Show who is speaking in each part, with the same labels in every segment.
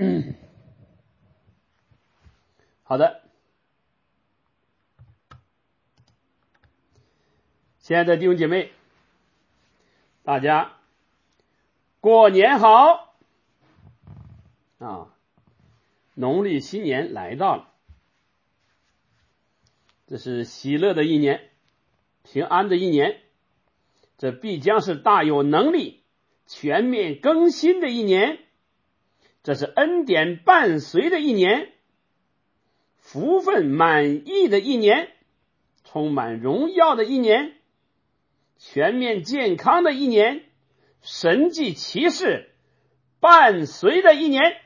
Speaker 1: 好的，亲爱的弟兄姐妹，大家过年好啊！农历新年来到了，这是喜乐的一年，平安的一年，这必将是大有能力全面更新的一年，这是恩典伴随的一年，福分满溢的一年，充满荣耀的一年，全面健康的一年，神迹奇事伴随的一年。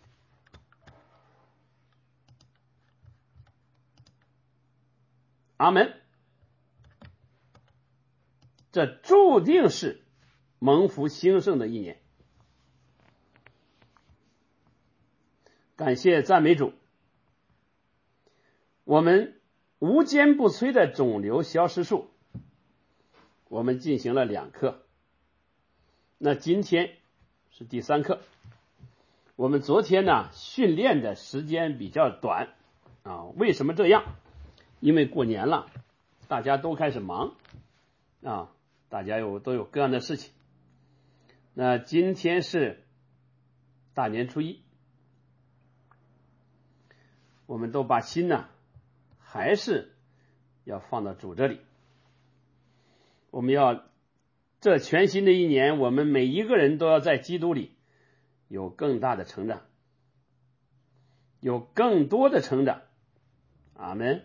Speaker 1: 阿们。这注定是蒙福兴盛的一年。感谢赞美主，我们无坚不摧的肿瘤消失术，我们进行了2课，那今天是第3课。我们昨天呢训练的时间比较短啊，为什么这样？因为过年了，大家都开始忙啊，大家都有各样的事情。那今天是大年初一，我们都把心呢还是要放到主这里。我们要这全新的一年，我们每一个人都要在基督里有更大的成长，有更多的成长。阿们。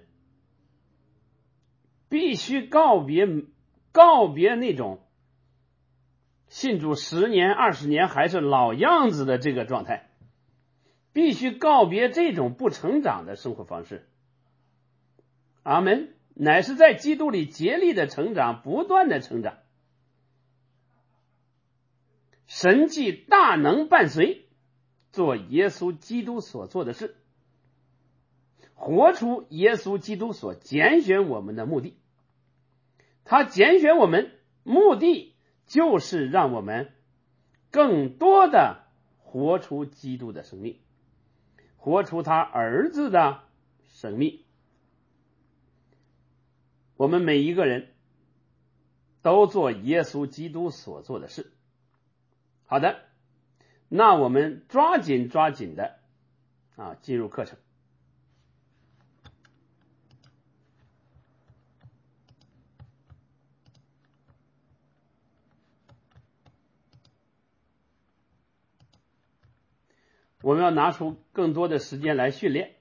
Speaker 1: 必须告别那种信主10年20年还是老样子的这个状态，必须告别这种不成长的生活方式。阿们。乃是在基督里竭力的成长，不断的成长，神迹大能伴随，做耶稣基督所做的事，活出耶稣基督所拣选我们的目的。他拣选我们目的就是让我们更多的活出基督的生命，活出他儿子的生命。我们每一个人都做耶稣基督所做的事。好的，那我们抓紧的进入课程。我们要拿出更多的时间来训练，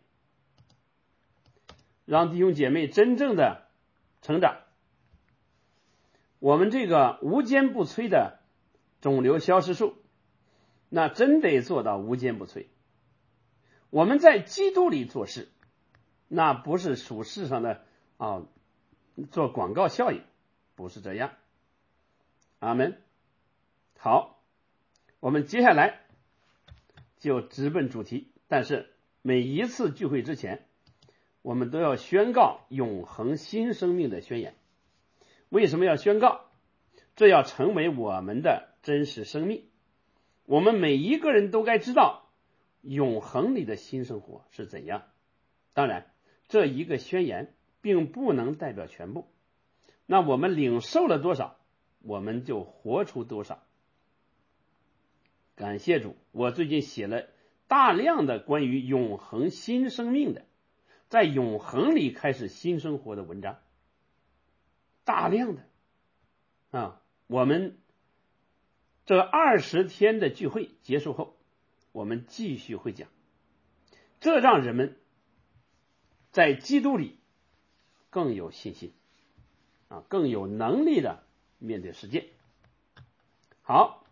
Speaker 1: 让弟兄姐妹真正的成长。我们这个无坚不摧的肿瘤消失术，那真得做到无坚不摧。我们在基督里做事，那不是属世上的做广告效应，不是这样。阿们。好，我们接下来就直奔主题，但是每一次聚会之前，我们都要宣告永恒新生命的宣言。为什么要宣告？这要成为我们的真实生命。我们每一个人都该知道永恒里的新生活是怎样。当然，这一个宣言并不能代表全部。那我们领受了多少，我们就活出多少。感谢主，我最近写了大量的关于永恒新生命的，在永恒里开始新生活的文章，大量的我们这20天的聚会结束后，我们继续会讲，这让人们在基督里更有信心更有能力的面对世界。好，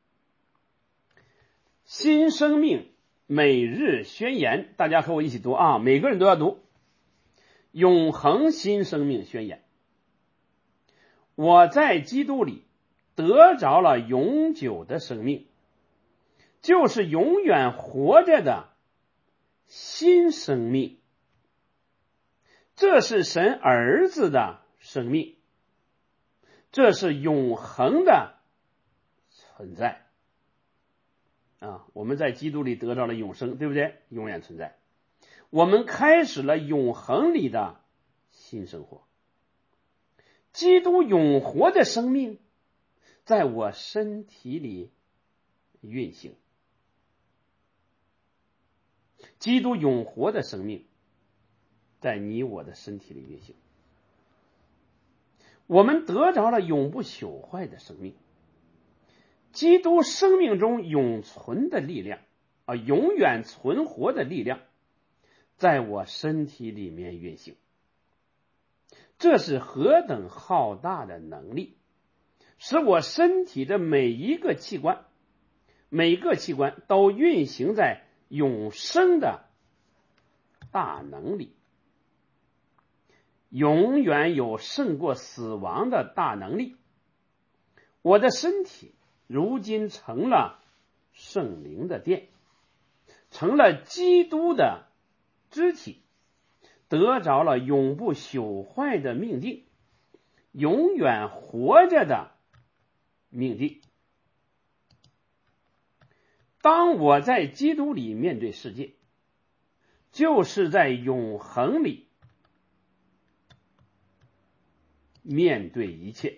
Speaker 1: 新生命每日宣言，大家和我一起读每个人都要读。永恒新生命宣言。我在基督里得着了永久的生命，就是永远活着的新生命。这是神儿子的生命，这是永恒的存在。 我们在基督里得到了永生，对不对？永远存在。我们开始了永恒里的新生活。基督永活的生命在我身体里运行。基督永活的生命在你我的身体里运行。我们得着了永不朽坏的生命。基督生命中永存的力量永远存活的力量在我身体里面运行。这是何等浩大的能力，使我身体的每一个器官都运行在永生的大能里，永远有胜过死亡的大能力。我的身体如今成了圣灵的殿，成了基督的肢体，得着了永不朽坏的命定，永远活着的命定。当我在基督里面对世界，就是在永恒里面对一切。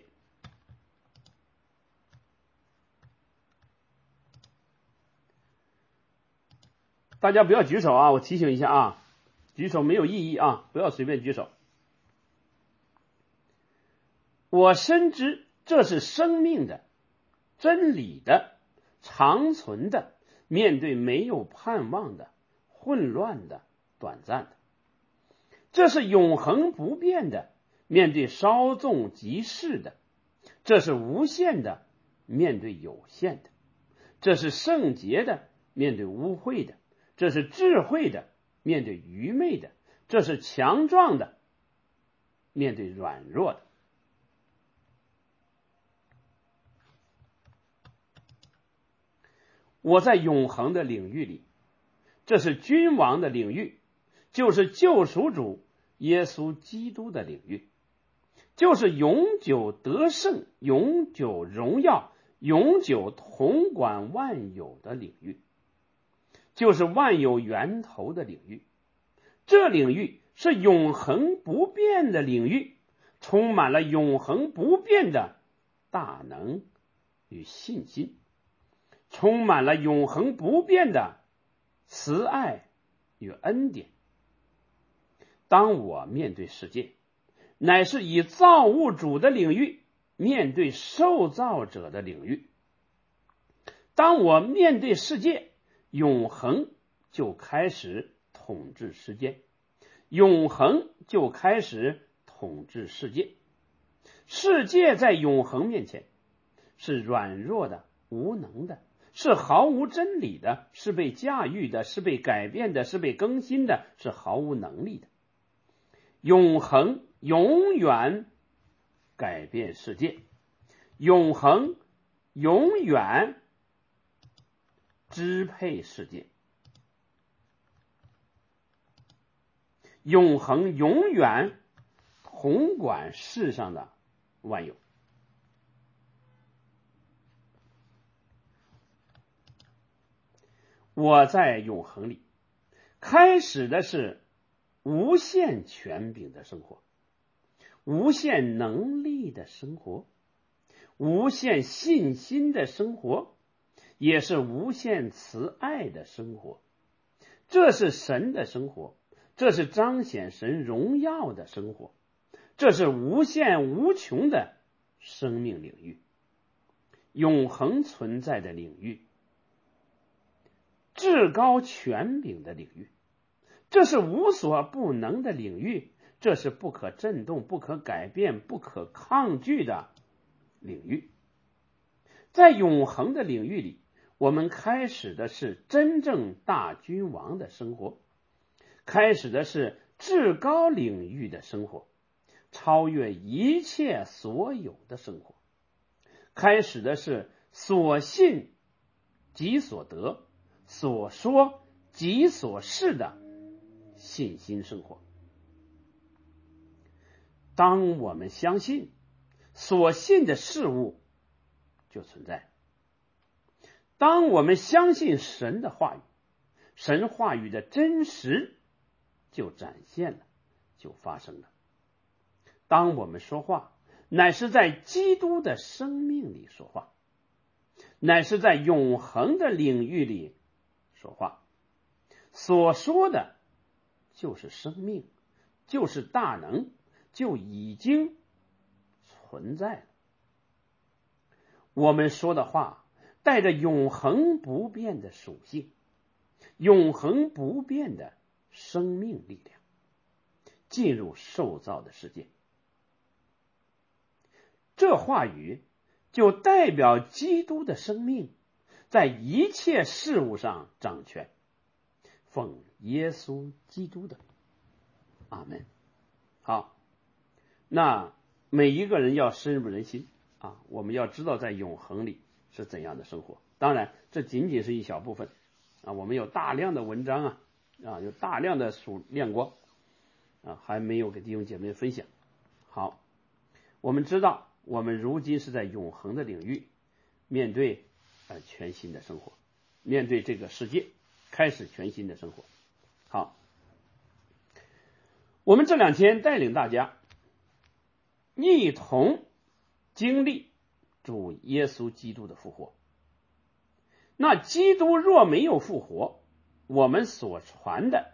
Speaker 1: 大家不要举手我提醒一下举手没有意义不要随便举手。我深知这是生命的、真理的、长存的，面对没有盼望的、混乱的、短暂的。这是永恒不变的，面对稍纵即逝的。这是无限的，面对有限的。这是圣洁的，面对污秽的。这是智慧的，面对愚昧的。这是强壮的，面对软弱的。我在永恒的领域里，这是君王的领域，就是救赎主耶稣基督的领域，就是永久得胜、永久荣耀、永久统管万有的领域，就是万有源头的领域。这领域是永恒不变的领域，充满了永恒不变的大能与信心，充满了永恒不变的慈爱与恩典。当我面对世界，乃是以造物主的领域面对受造者的领域。当我面对世界，永恒就开始统治世间，永恒就开始统治世界。世界在永恒面前是软弱的、无能的，是毫无真理的，是被驾驭的，是被改变的，是被更新的，是毫无能力的。永恒永远改变世界，永恒永远支配世界，永恒永远统管世上的万有。我在永恒里开始的是无限权柄的生活，无限能力的生活，无限信心的生活，也是无限慈爱的生活。这是神的生活，这是彰显神荣耀的生活，这是无限无穷的生命领域，永恒存在的领域，至高权柄的领域。这是无所不能的领域，这是不可震动、不可改变、不可抗拒的领域。在永恒的领域里，我们开始的是真正大君王的生活，开始的是至高领域的生活，超越一切所有的生活，开始的是所信即所得，所说即所是的信心生活。当我们相信，所信的事物就存在。 当我们相信神的话语，神话语的真实就展现了，就发生了。当我们说话，乃是在基督的生命里说话，乃是在永恒的领域里说话，所说的就是生命，就是大能，就已经存在了。我们说的话带着永恒不变的属性，永恒不变的生命力量，进入受造的世界。这话语就代表基督的生命在一切事物上掌权，奉耶稣基督的阿们。好，那每一个人要深入人心啊，我们要知道在永恒里是怎样的生活。当然这仅仅是一小部分啊，我们有大量的文章有大量的亮光还没有给弟兄姐妹分享。好，我们知道我们如今是在永恒的领域面对全新的生活，面对这个世界开始全新的生活。好，我们这2天带领大家一同经历主耶稣基督的复活。那基督若没有复活，我们所传的，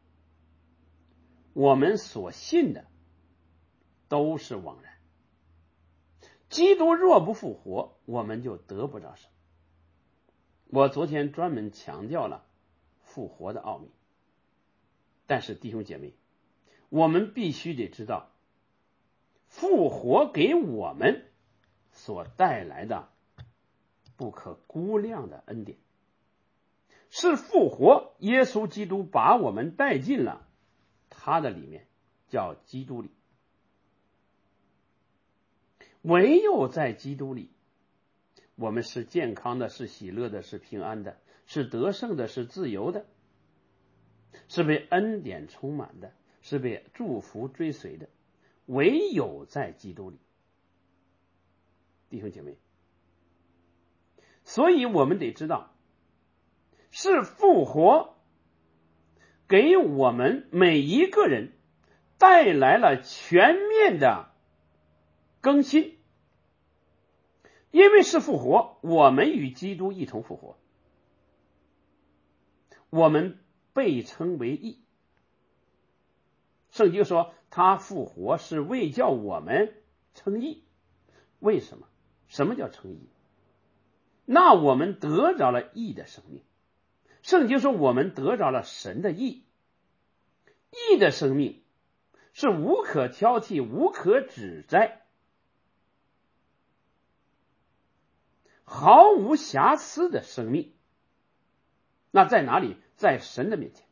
Speaker 1: 我们所信的都是枉然。基督若不复活，我们就得不着什么。我昨天专门强调了复活的奥秘，但是弟兄姐妹，我们必须得知道复活给我们所带来的不可估量的恩典，是复活耶稣基督把我们带进了他的里面，叫基督里。唯有在基督里，我们是健康的，是喜乐的，是平安的，是得胜的，是自由的，是被恩典充满的，是被祝福追随的。唯有在基督里，弟兄姐妹，所以我们得知道，是复活给我们每一个人带来了全面的更新。因为是复活，我们与基督一同复活，我们被称为义。圣经说他复活是为叫我们称义。为什么？什么叫称义？那我们得着了义的生命。圣经说我们得着了神的义，义的生命是无可挑剔，无可指摘，毫无瑕疵的生命。那在哪里？在神的面前。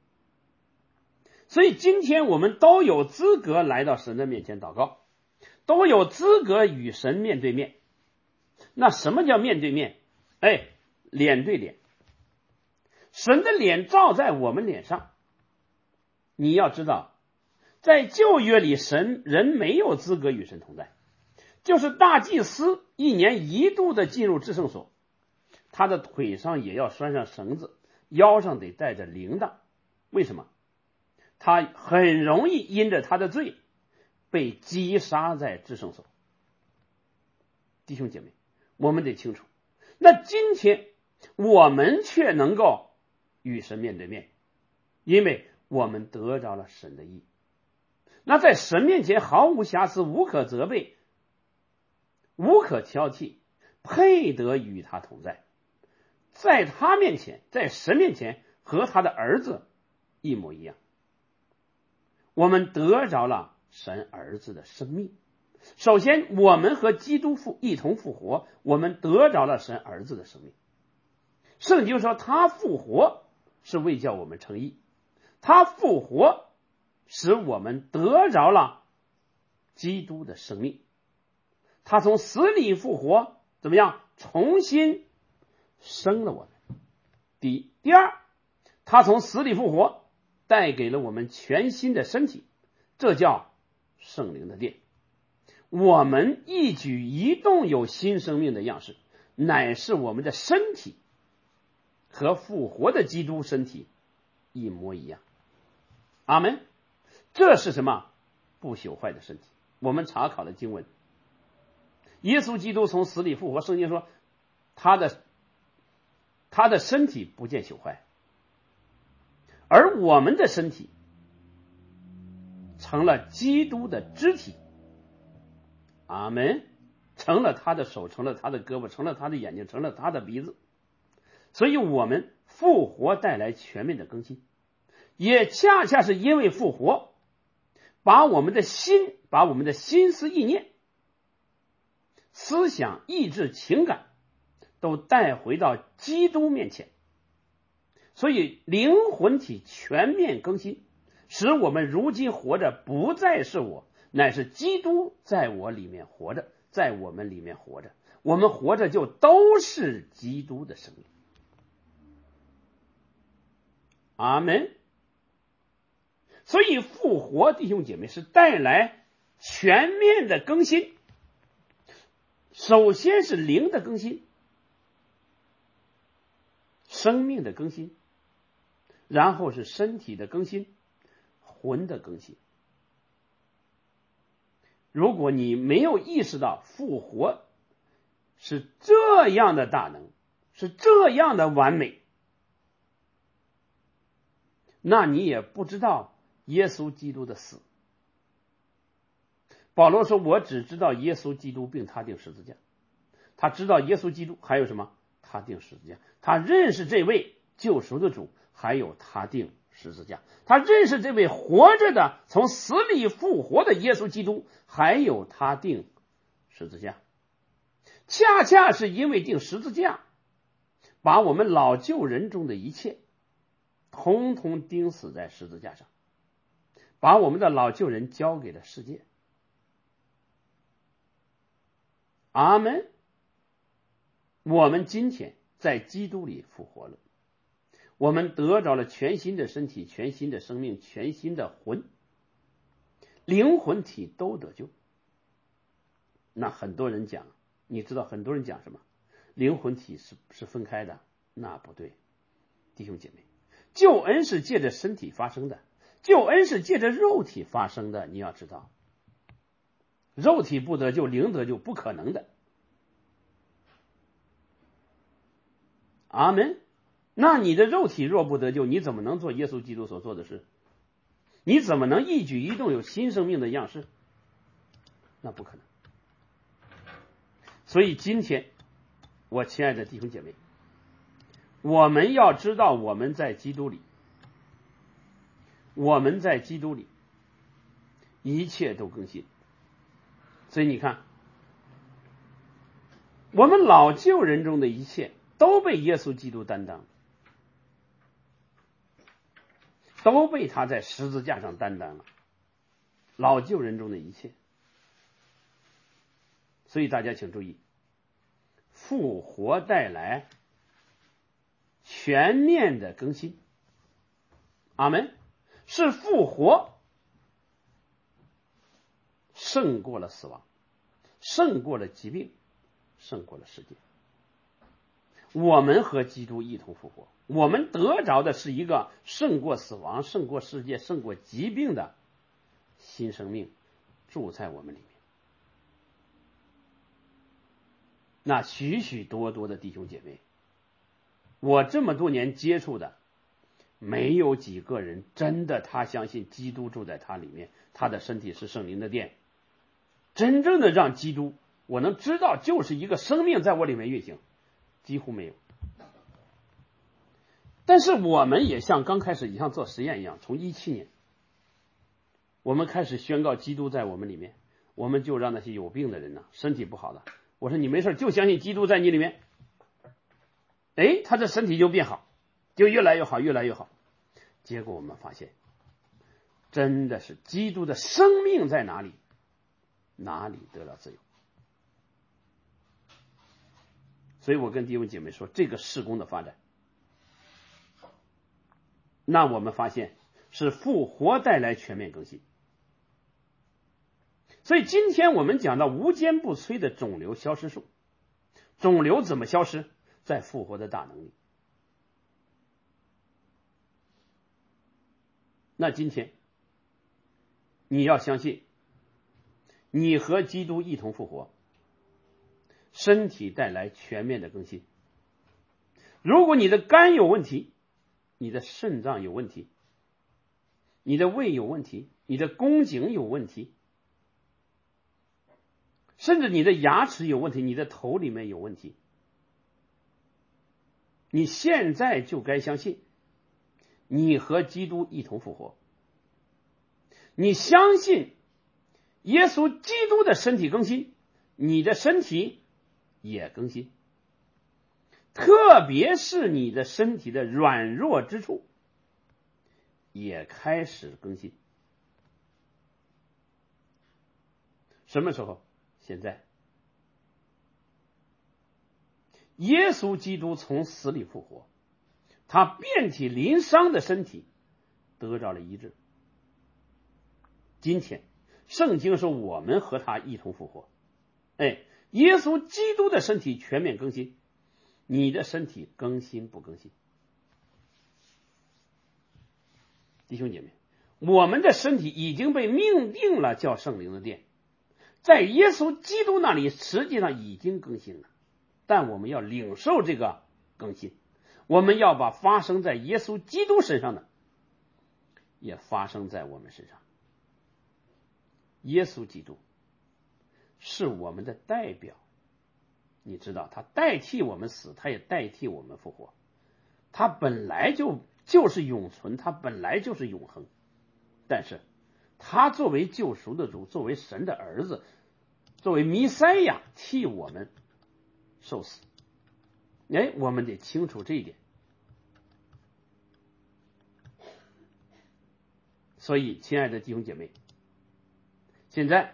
Speaker 1: 所以今天我们都有资格来到神的面前祷告，都有资格与神面对面。那什么叫面对面？脸对脸，神的脸照在我们脸上。你要知道，在旧约里，人没有资格与神同在，就是大祭司1年1度的进入至圣所，他的腿上也要拴上绳子，腰上得带着铃铛。为什么？他很容易因着他的罪被击杀在至圣所。弟兄姐妹，我们得清楚，那今天我们却能够与神面对面，因为我们得着了神的义。那在神面前毫无瑕疵，无可责备，无可挑剔，配得与他同在。在他面前，在神面前和他的儿子一模一样。我们得着了神儿子的生命。首先我们和基督一同复活，我们得着了神儿子的生命。圣经说他复活是为叫我们称义，他复活使我们得着了基督的生命。他从死里复活，怎么样？重新生了我们。第二，他从死里复活，带给了我们全新的身体，这叫圣灵的殿。我们一举一动有新生命的样式，乃是我们的身体和复活的基督身体一模一样。阿门。这是什么？不朽坏的身体。我们查考的经文，耶稣基督从死里复活，圣经说他的身体不见朽坏，而我们的身体成了基督的肢体。阿门。成了他的手，成了他的胳膊，成了他的眼睛，成了他的鼻子。所以我们复活带来全面的更新，也恰恰是因为复活，把我们的心思意念、思想、意志、情感都带回到基督面前，所以灵魂体全面更新，使我们如今活着不再是我，乃是基督在我里面活着，在我们里面活着，我们活着就都是基督的生命。阿门。所以复活，弟兄姐妹，是带来全面的更新。首先是灵的更新，生命的更新，然后是身体的更新，魂的更新。如果你没有意识到复活是这样的大能，是这样的完美，那你也不知道耶稣基督的死。保罗说，我只知道耶稣基督并他钉十字架。他知道耶稣基督，还有什么？他钉十字架。他认识这位救赎的主，还有他钉十字架。他认识这位活着的从死里复活的耶稣基督，还有他钉十字架。恰恰是因为钉十字架，把我们老旧人中的一切统统钉死在十字架上，把我们的老旧人交给了世界。阿门。我们今天在基督里复活了，我们得着了全新的身体、全新的生命、全新的魂，灵魂体都得救。那很多人讲，你知道很多人讲什么？灵魂体是分开的，那不对，弟兄姐妹，救恩是借着身体发生的，救恩是借着肉体发生的。你要知道，肉体不得救，灵得救，不可能的。阿门。那你的肉体若不得救，你怎么能做耶稣基督所做的事？你怎么能一举一动有新生命的样式？那不可能。所以今天，我亲爱的弟兄姐妹，我们要知道我们在基督里，我们在基督里一切都更新。所以你看，我们老旧人中的一切都被耶稣基督担当，都被他在十字架上担当了，老旧人中的一切。所以大家请注意，复活带来全面的更新。阿门。是复活胜过了死亡，胜过了疾病，胜过了世界。我们和基督一同复活，我们得着的是一个胜过死亡、胜过世界、胜过疾病的新生命，住在我们里面。那许许多多的弟兄姐妹，我这么多年接触的，没有几个人真的他相信基督住在他里面，他的身体是圣灵的殿，真正的让基督我能知道就是一个生命在我里面运行，几乎没有。但是我们也像刚开始一样做实验一样，从17年我们开始宣告基督在我们里面，我们就让那些有病的人呢，身体不好的，我说你没事就相信基督在你里面，他的身体就变好，就越来越好，越来越好。结果我们发现，真的是基督的生命在哪里，哪里得到自由。所以我跟弟兄姐妹说，这个事工的发展，那我们发现是复活带来全面更新。所以今天我们讲到无坚不摧的肿瘤消失术，肿瘤怎么消失？在复活的大能力。 那今天你要相信，你和基督一同复活，身体带来全面的更新。如果你的肝有问题，你的肾脏有问题，你的胃有问题，你的宫颈有问题，甚至你的牙齿有问题，你的头里面有问题，你现在就该相信，你和基督一同复活。你相信耶稣基督的身体更新，你的身体也更新，特别是你的身体的软弱之处也开始更新。什么时候？现在。耶稣基督从死里复活，他遍体鳞伤的身体得到了医治。今天圣经说我们和他一同复活，耶稣基督的身体全面更新，你的身体更新不更新？弟兄姐妹，我们的身体已经被命定了叫圣灵的殿，在耶稣基督那里实际上已经更新了，但我们要领受这个更新，我们要把发生在耶稣基督身上的也发生在我们身上。耶稣基督是我们的代表，你知道他代替我们死，他也代替我们复活，他本来就是永存，他本来就是永恒，但是他作为救赎的主，作为神的儿子，作为弥赛亚替我们受死。我们得清楚这一点。所以亲爱的弟兄姐妹，现在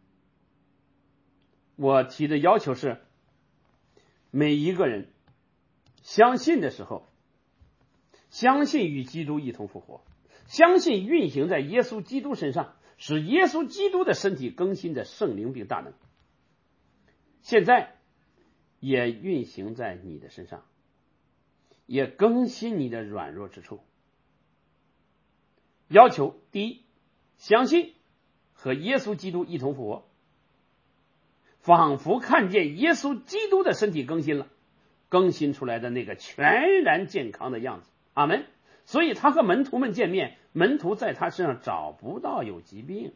Speaker 1: 我提的要求是，每一个人相信的时候，相信与基督一同复活，相信运行在耶稣基督身上，使耶稣基督的身体更新的圣灵并大能，现在也运行在你的身上，也更新你的软弱之处。要求第一，相信和耶稣基督一同复活，仿佛看见耶稣基督的身体更新了，更新出来的那个全然健康的样子。阿们。所以他和门徒们见面，门徒在他身上找不到有疾病。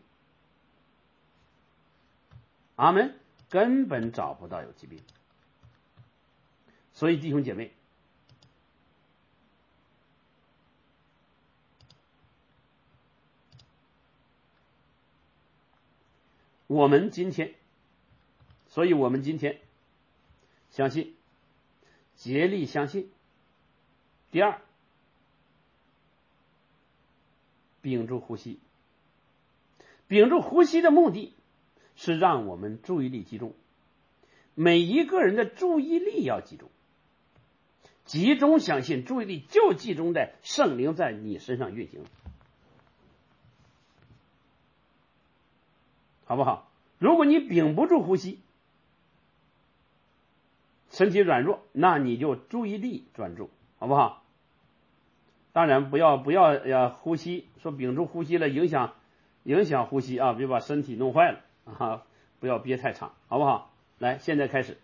Speaker 1: 阿们，根本找不到有疾病。所以弟兄姐妹，我们今天相信，竭力相信。第二，屏住呼吸。屏住呼吸的目的是让我们注意力集中，每一个人的注意力要集中，集中相信，注意力就集中在圣灵在你身上运行，好不好？如果你屏不住呼吸，身体软弱，那你就注意力专注，好不好？当然不要呼吸，说屏住呼吸了影响呼吸啊，别把身体弄坏了啊！不要憋太长，好不好？来，现在开始。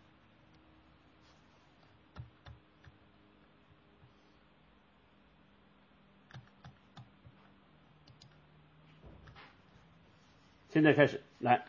Speaker 1: 现在开始，来。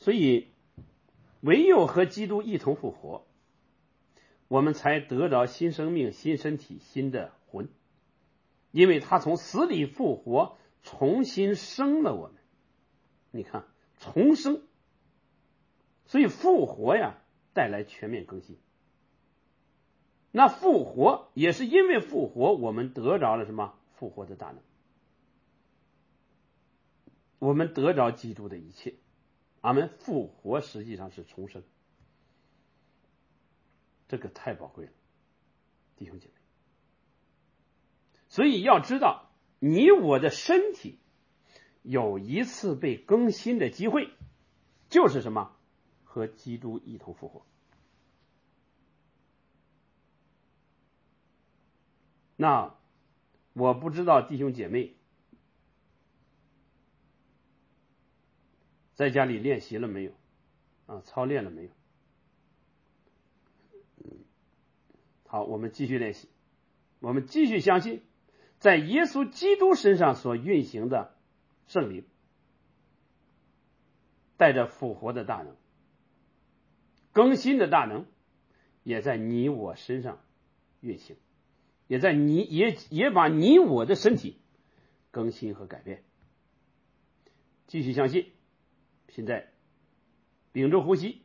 Speaker 1: 所以唯有和基督一同复活，我们才得着新生命、新身体、新的魂，因为他从死里复活，重新生了我们。你看，重生，所以复活呀，带来全面更新。那复活也是因为复活，我们得着了什么？复活的大能，我们得着基督的一切。俺们复活实际上是重生，这个太宝贵了，弟兄姐妹。所以要知道，你我的身体有一次被更新的机会，就是什么？和基督一同复活。那我不知道弟兄姐妹在家里练习了没有操练了没有？好，我们继续练习，我们继续相信在耶稣基督身上所运行的圣灵，带着复活的大能、更新的大能，也在你我身上运行，也在也把你我的身体更新和改变。继续相信，现在屏住呼吸。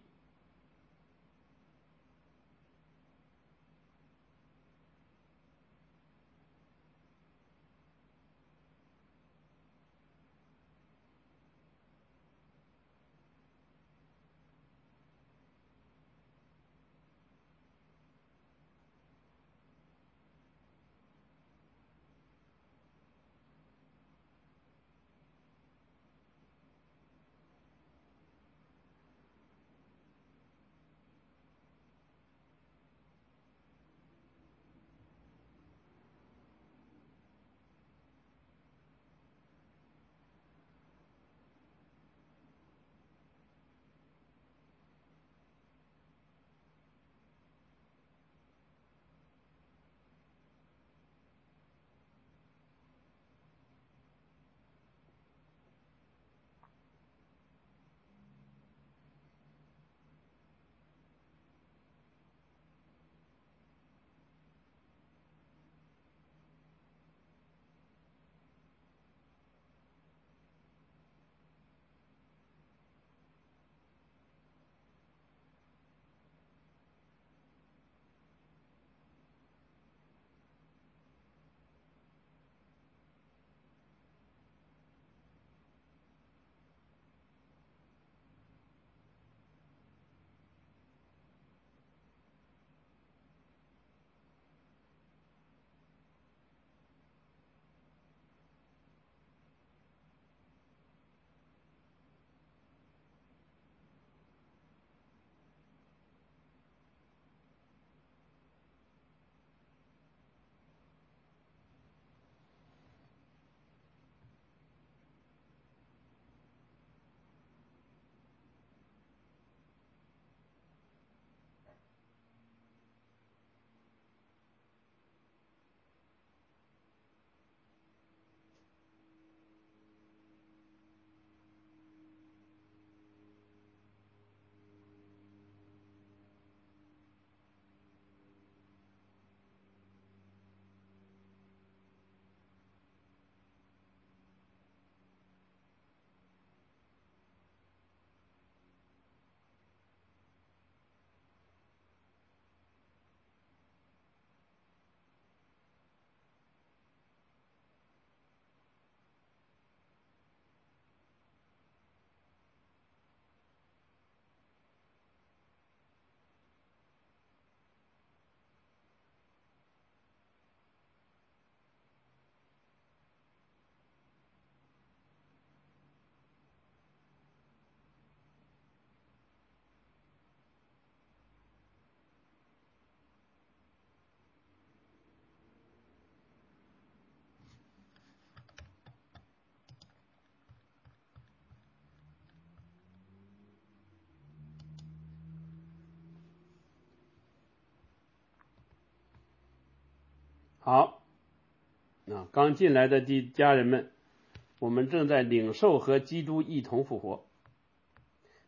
Speaker 1: 好，刚进来的家人们，我们正在领受和基督一同复活。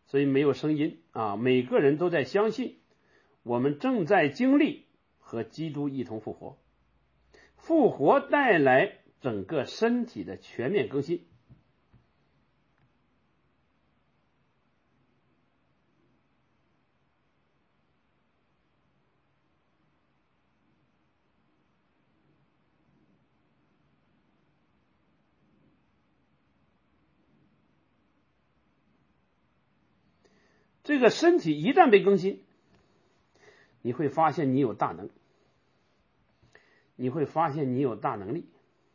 Speaker 1: 所以没有声音啊。每个人都在相信，我们正在经历和基督一同复活，复活带来整个身体的全面更新。这个身体一旦被更新，你会发现你有大能，你会发现你有大能力，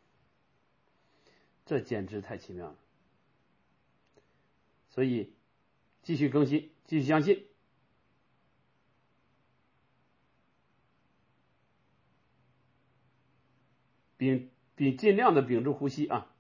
Speaker 1: 这简直太奇妙了。所以继续更新，继续相信。并尽量的屏住呼吸啊。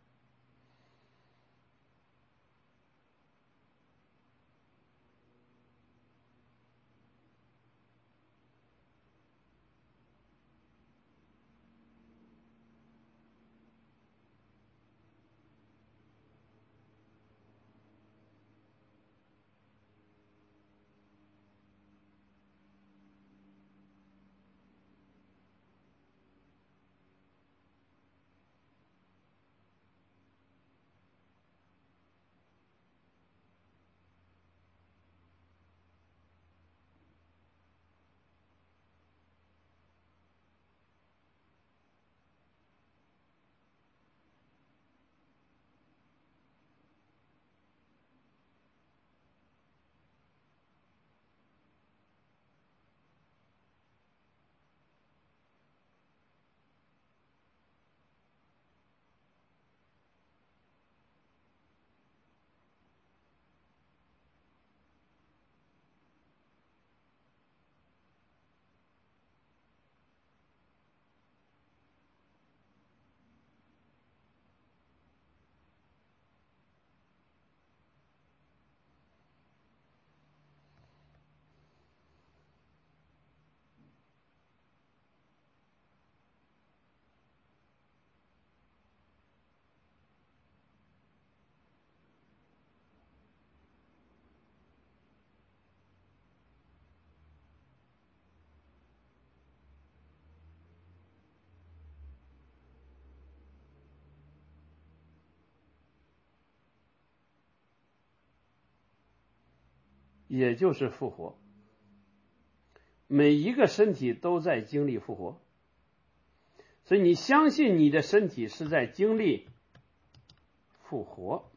Speaker 1: 也就是复活，每一个身体都在经历复活，所以你相信你的身体是在经历复活，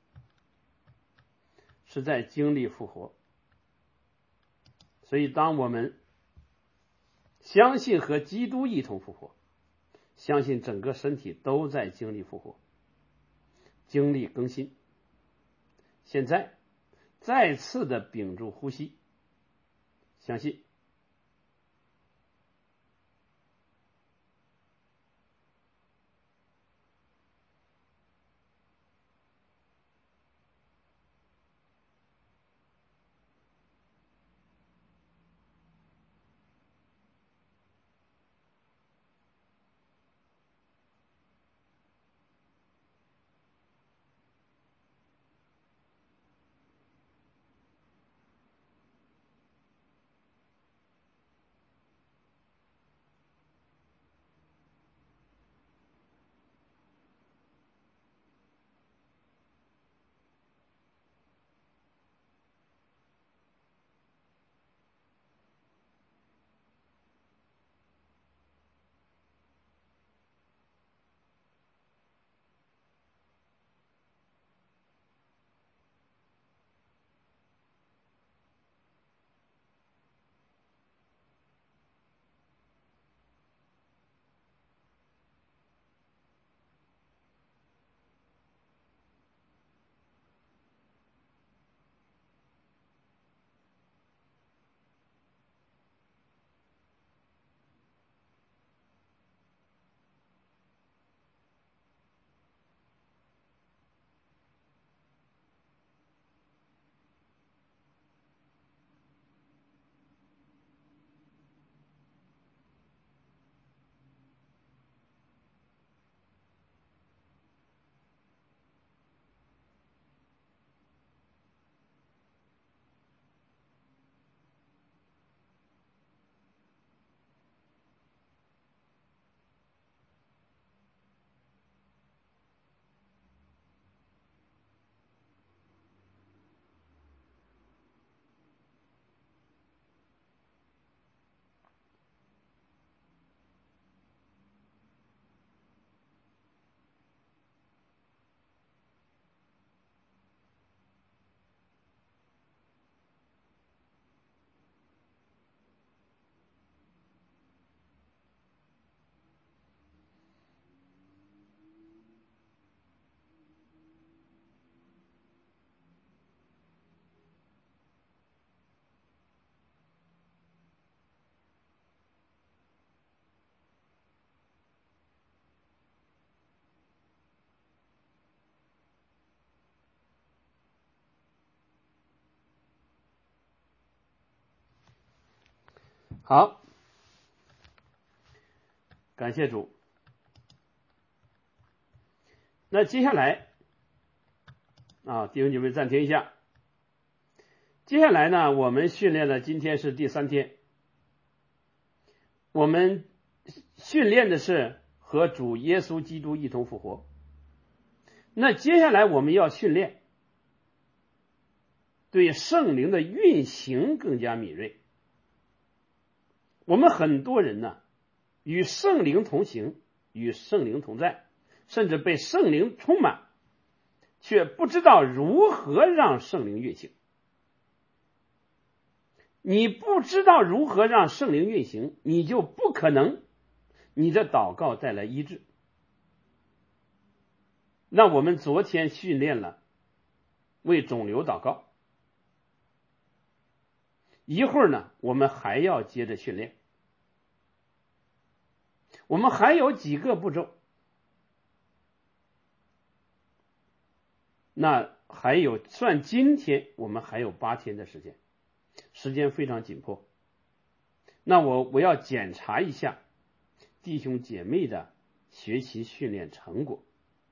Speaker 1: 是在经历复活。所以当我们相信和基督一同复活，相信整个身体都在经历复活，经历更新。现在再次的屏住呼吸，相信。 好，感谢主。那接下来弟兄姐妹暂停一下。接下来呢，我们训练了，今天是第3天，我们训练的是和主耶稣基督一同复活。那接下来我们要训练对圣灵的运行更加敏锐。我们很多人呢，与圣灵同行，与圣灵同在，甚至被圣灵充满，却不知道如何让圣灵运行。你不知道如何让圣灵运行，你就不可能你的祷告带来医治。那我们昨天训练了为肿瘤祷告，一会儿呢，我们还要接着训练。我们还有几个步骤，那还有算今天我们还有8天的时间，时间非常紧迫。那我要检查一下弟兄姐妹的学习训练成果。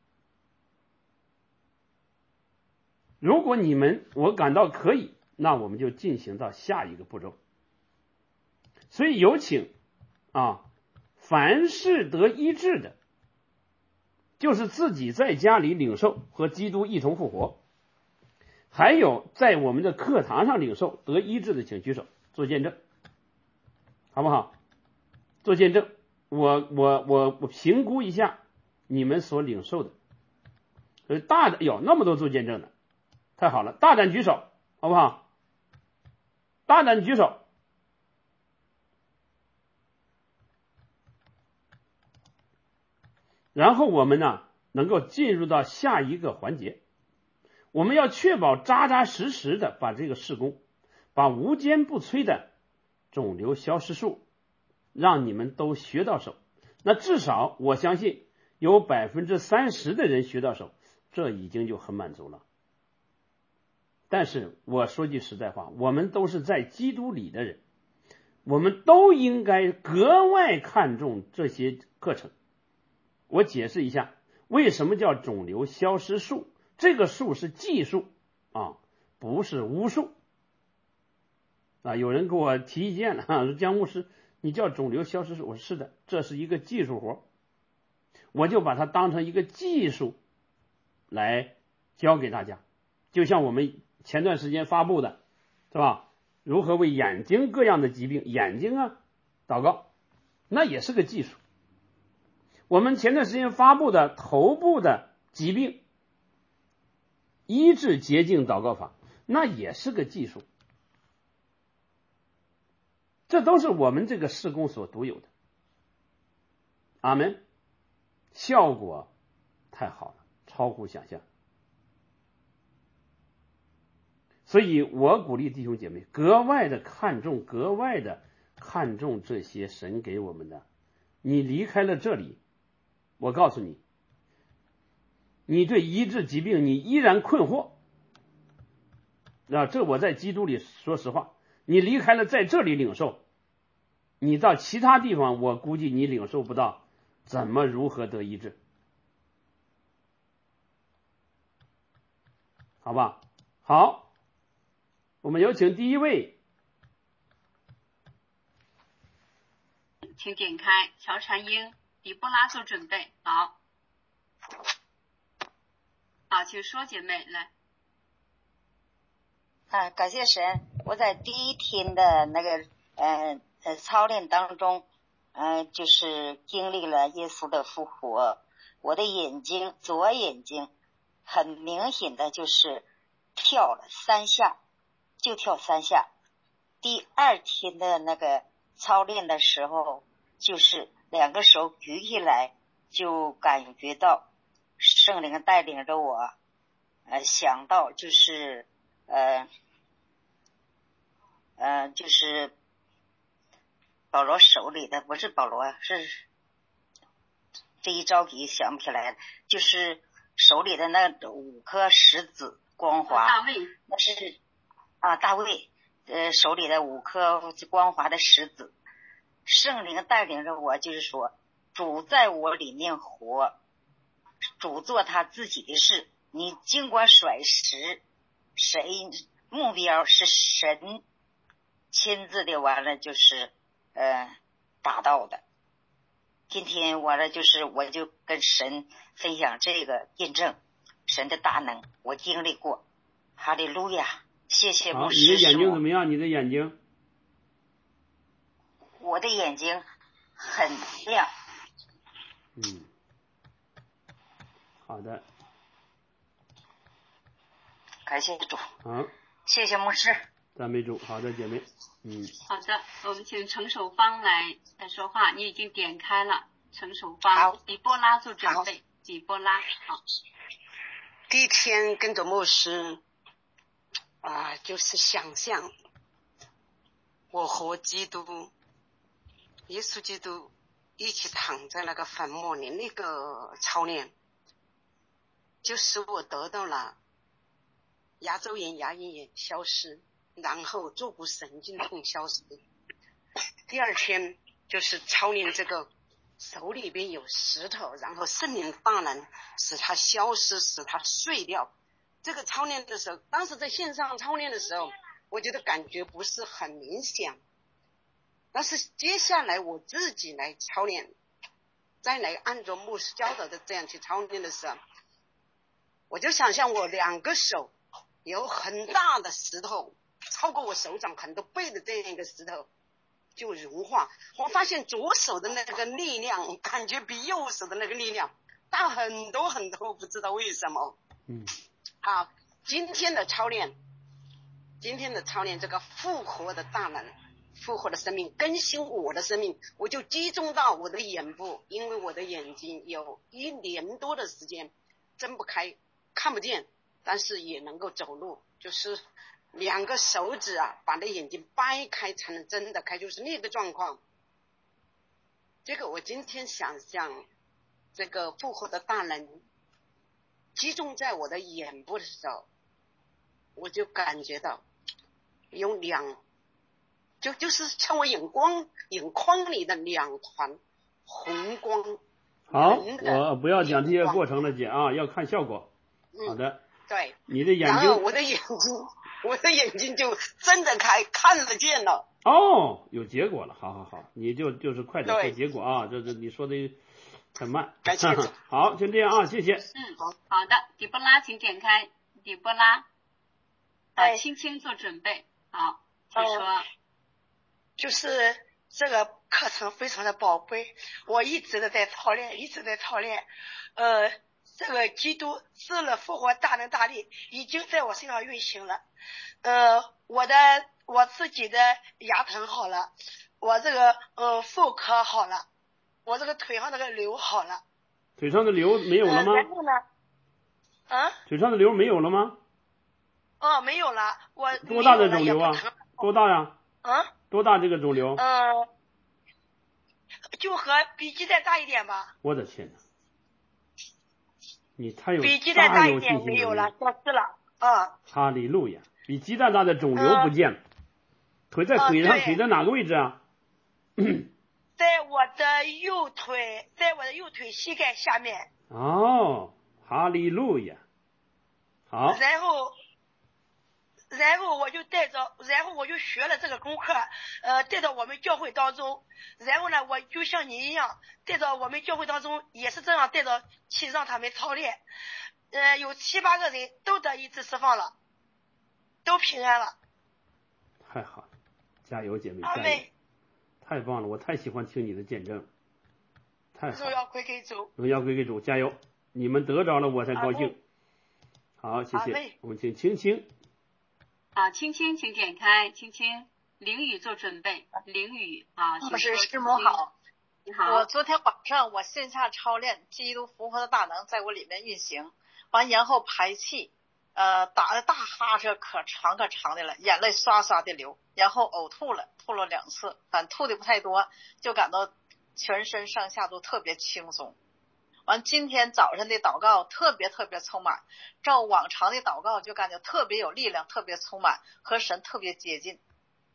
Speaker 1: 如果我感到可以，那我们就进行到下一个步骤。所以有请凡是得医治的，就是自己在家里领受和基督一同复活，还有在我们的课堂上领受得医治的，请举手做见证，好不好？做见证，我评估一下你们所领受的。有那么多做见证的，太好了，大胆举手，好不好？大胆举手。然后我们呢，能够进入到下一个环节。我们要确保扎扎实实的把这个事工，把无坚不摧的肿瘤消失术让你们都学到手。那至少我相信有30%的人学到手，这已经就很满足了。但是我说句实在话，我们都是在基督里的人，我们都应该格外看重这些课程。我解释一下为什么叫肿瘤消失术，这个术是技术不是巫术有人给我提意见了说姜牧师你叫肿瘤消失术，我说是的，这是一个技术活，我就把它当成一个技术来教给大家。就像我们前段时间发布的是吧，如何为眼睛各样的疾病眼睛祷告，那也是个技术。我们前段时间发布的头部的疾病医治洁净祷告法，那也是个技术。这都是我们这个事工所独有的。阿们，效果太好了，超乎想象。所以我鼓励弟兄姐妹格外的看重这些神给我们的。你离开了这里，我告诉你，你对医治疾病你依然困惑，这我在基督里说实话，你离开了在这里领受，你到其他地方我估计你领受不到如何得医治，好吧？好，我们有请第一位，
Speaker 2: 请点开乔禅英、迪波拉做准备。好，请说，姐妹来。
Speaker 3: 感谢神，我在第1天的那个操练当中，就是经历了耶稣的复活。我的左眼睛很明显的就是跳了3下，就跳3下。第2天的那个操练的时候，就是2个手举起来，就感觉到圣灵带领着我，想到就是就是保罗手里的，不是保罗，是这一着急想不起来了，就是手里的那5颗石子光滑，
Speaker 2: 大卫，
Speaker 3: 那是大卫手里的5颗光滑的石子， 圣灵带领着我，就是说主在我里面活，主做他自己的事，你尽管甩石，谁目标是神亲自的，完了就是达到的。今天完了就是我就跟神分享这个印证神的大能，我经历过。哈利路亚，谢谢牧师。
Speaker 1: 你的眼睛怎么样？你的眼睛？
Speaker 3: 我的眼睛很亮。
Speaker 1: 好的。
Speaker 3: 感谢主。
Speaker 1: 好，
Speaker 3: 谢谢牧师。
Speaker 1: 赞美主。好的，姐妹。
Speaker 2: 好的，我们请陈守芳来说话。你已经点开了，陈守芳。
Speaker 4: 好，
Speaker 2: 底波拉做准备。底波拉。好。
Speaker 4: 第一天跟着牧师就是想象我和基督耶稣基督一起躺在那个坟墓里，那个操练就使我得到了牙周炎牙龈炎消失，然后坐骨神经痛消失。第二天就是操练这个手里边有石头，然后圣灵大能使它消失，使它碎掉。这个操练的时候，当时在线上操练的时候，我觉得感觉不是很明显，但是接下来我自己来操练，再来按照牧师教导的这样去操练的时候，我就想象我两个手有很大的石头，超过我手掌很多倍的这样一个石头就融化。我发现左手的那个力量感觉比右手的那个力量大很多很多，不知道为什么。好，今天的操练这个复活的大能，复活的生命，更新我的生命，我就集中到我的眼部，因为我的眼睛有1年多的时间睁不开，看不见，但是也能够走路，就是2个手指把那眼睛掰开才能睁得开，就是那个状况。这个我今天想象这个复活的大能集中在我的眼部的时候，我就感觉到有就是像我眼眶里的2团红光。
Speaker 1: 好，我不要讲这些过程了，姐啊，要看效果。好的。
Speaker 4: 对，
Speaker 1: 你的眼睛，
Speaker 4: 然后我的眼睛就睁得开，看得见了。
Speaker 1: 哦，有结果了，好，你就是快点说结果啊，这你说的太慢。
Speaker 4: 感谢主。
Speaker 1: 好，就这样啊，谢谢。
Speaker 2: 好的，底波拉，请点开底波拉。青青做准备。好，请说。
Speaker 5: 就是这个课程非常的宝贝，我一直的在操练。这个基督赐了复活大能大力已经在我身上运行了。我自己的牙疼好了，我这个妇科好了，我这个腿上那个瘤好了。
Speaker 1: 腿上的瘤没有了吗？
Speaker 5: 然后呢？
Speaker 1: 腿上的瘤没有了吗？
Speaker 5: 没有了。我
Speaker 1: 多大的肿瘤啊？多大呀？多大这个肿瘤？
Speaker 5: 就和比鸡蛋大一点吧。
Speaker 1: 我的天哪！你太有
Speaker 5: 比鸡蛋大一点没有了，消失了。
Speaker 1: 哈利路亚！比鸡蛋大的肿瘤不见了。腿在腿上，腿在哪个位置啊？
Speaker 5: 在我的右腿膝盖下面。
Speaker 1: 哦，哈利路亚！好。
Speaker 5: 然后我就学了这个功课，带到我们教会当中。然后呢，我就像你一样，带到我们教会当中，也是这样带到去让他们操练。有7、8个人都得医治释放了，都平安了。
Speaker 1: 太好了，加油，姐妹，加油！太棒了，我太喜欢听你的见证，太好了。荣耀归给主，加油！你们得着了，我才高兴。好，谢谢。我们请青青。
Speaker 2: 青青，请点开。青青，凌雨做准备。凌雨，
Speaker 6: 牧师师母好。
Speaker 2: 你好。
Speaker 6: 我昨天晚上我线下操练，基督复活的大能在我里面运行，完然后排气，打的大哈欠可长的了，眼泪刷刷的流，然后呕吐了2次，反吐的不太多，就感到全身上下都特别轻松。完今天早上的祷告特别充满，照往常的祷告就感觉特别有力量，特别充满，和神特别接近。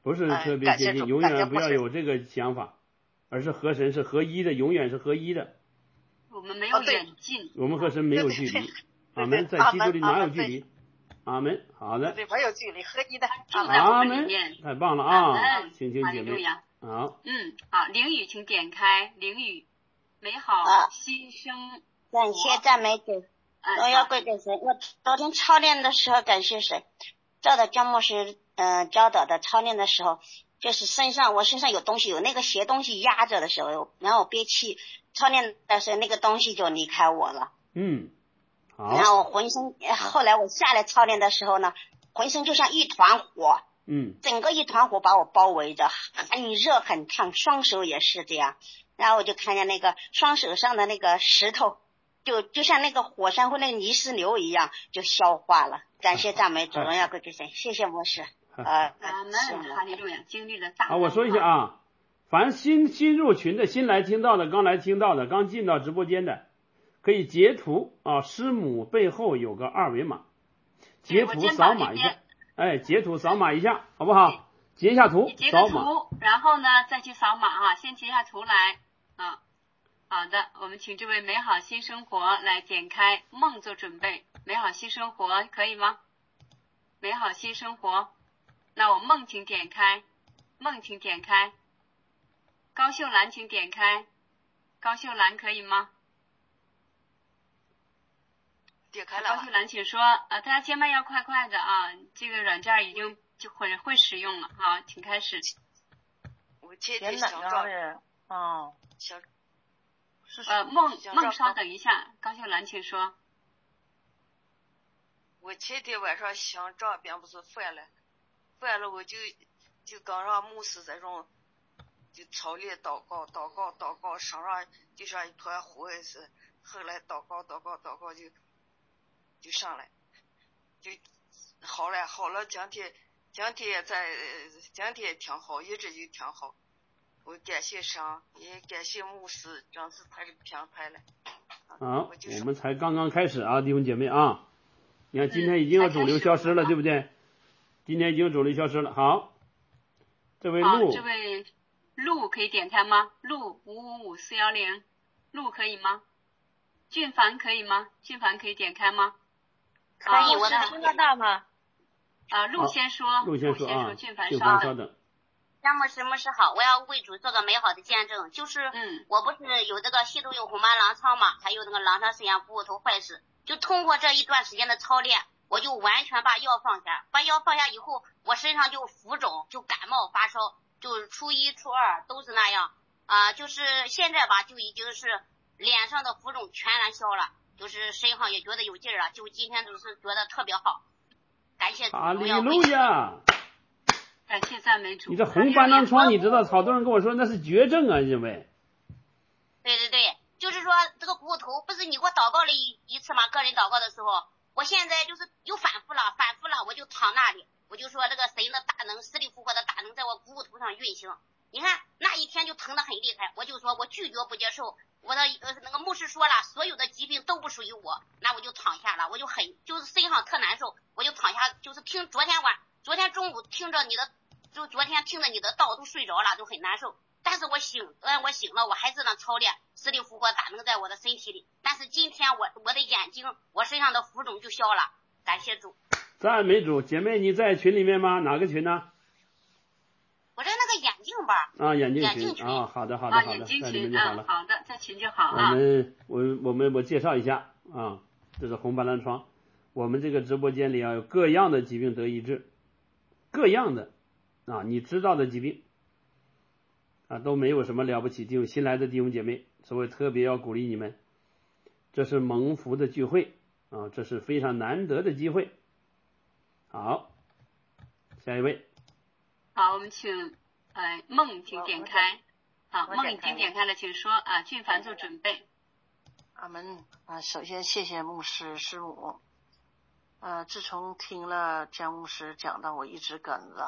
Speaker 1: 不是特别接近，永远不要有这个想法，而是和神是合一的，永远是合一的。
Speaker 2: 我们没有远近，
Speaker 1: 我们和神没有距离。阿门，在基督里哪有距离？阿门。好的，
Speaker 6: 对，没有距离，合一的。
Speaker 1: 阿门，太棒了啊！请姐妹。好。
Speaker 2: 好，灵语请点开，灵语美好新生。
Speaker 3: 感谢赞美主，荣耀归给神。我昨天操练的时候，感谢神，照着姜牧师教导的操练的时候，就是我身上有东西，有那个邪东西压着的时候，然后我憋气操练的时候，那个东西就离开我了。
Speaker 1: 好。
Speaker 3: 然后我浑身，后来我下来操练的时候呢，浑身就像一团火，整个一团火把我包围着，很热很烫，双手也是这样。然后我就看见那个双手上的那个石头，就像那个火山或那个泥石流一样，就消化了。感谢赞美主，荣耀归给神，谢谢牧师。
Speaker 2: 阿门，哈利路亚，经历了大。
Speaker 1: 好，我说一下啊，凡新入群的、新来听到的、刚来听到的、刚进到直播间的，可以截图师母背后有个二维码，截图扫码一下，截图扫码一下，好不好？截一下图，扫码，
Speaker 2: 然后呢再去扫码啊，先截下图来啊。好的，我们请这位美好新生活来点开梦做准备。美好新生活可以吗？美好新生活，那我梦请点开，梦请点开。高秀兰请点开，高秀兰可以吗？
Speaker 4: 点开了。
Speaker 2: 高秀兰请说，大家千万要快快的啊，这个软件已经就会使用了啊，请开始。
Speaker 4: 我前天想找
Speaker 2: 梦稍等一下，高秀兰请说。
Speaker 4: 我前天晚上想这边不是犯了我就刚让牧师这种就操练祷告，身上就像一团火也是，后来祷告就上来，就好了，今天也挺好，一直就挺好。我感谢神，也感谢牧师，真是他的平台了。
Speaker 1: 好，我们才刚刚开始啊，弟兄姐妹啊，你看今天已经有肿瘤消失了，对不对？今天已经有肿瘤消失了。好，这位
Speaker 2: 陆可以点开吗？陆555410，陆可以吗？俊凡可以吗？俊凡可以点开吗？
Speaker 3: 可以，我能听得到吗？
Speaker 2: 陆先说，俊凡
Speaker 1: 稍等。
Speaker 7: 张牧师好，我要为主做个美好的见证，就是我不是有这个系统有红斑狼疮嘛，还有那个狼疮肾炎股骨头坏死，就通过这一段时间的操练，我就完全把药放下，以后，我身上就浮肿，就感冒发烧，就初一初二都是那样就是现在吧，就已经是脸上的浮肿全然消了，就是身上也觉得有劲儿了，就今天就是觉得特别好，感谢主，
Speaker 1: 哈利路亚。
Speaker 2: 感谢赞美主。
Speaker 1: 你这红斑狼疮，你知道，好多人跟我说那是绝症啊，因为。
Speaker 7: 对，就是说这个股骨头，不是你给我祷告了一次吗？个人祷告的时候，我现在就是又反复了，我就躺那里，我就说这个神的大能，死里复活的大能在我股骨头上运行。你看那一天就疼得很厉害，我就说我拒绝不接受。我的那个牧师说了，所有的疾病都不属于我，那我就躺下了，我就是身上特难受，我就躺下，就是昨天中午听着你的道都睡着了，都很难受。但是我醒了，我还是能操练，死里复活大能在我的身体里。但是今天我的眼睛，我身上的浮肿就消了，感谢主。
Speaker 1: 赞美主，姐妹你在群里面吗？哪个群呢？
Speaker 7: 我在那个眼镜吧。
Speaker 1: 眼镜群啊，好的，
Speaker 2: 眼镜群好的，在群就好啊。
Speaker 1: 我介绍一下啊，这是红斑狼疮。我们这个直播间里有各样的疾病得医治，各样的你知道的疾病都没有什么了不起。新来的弟兄姐妹，所以特别要鼓励你们，这是蒙福的聚会这是非常难得的机会。好，下一位。
Speaker 2: 好，我们请梦请点开。好，梦已经点开了，请说俊凡做准备。
Speaker 8: 阿门首先谢谢牧师师母。自从听了姜牧师讲到我一直梗子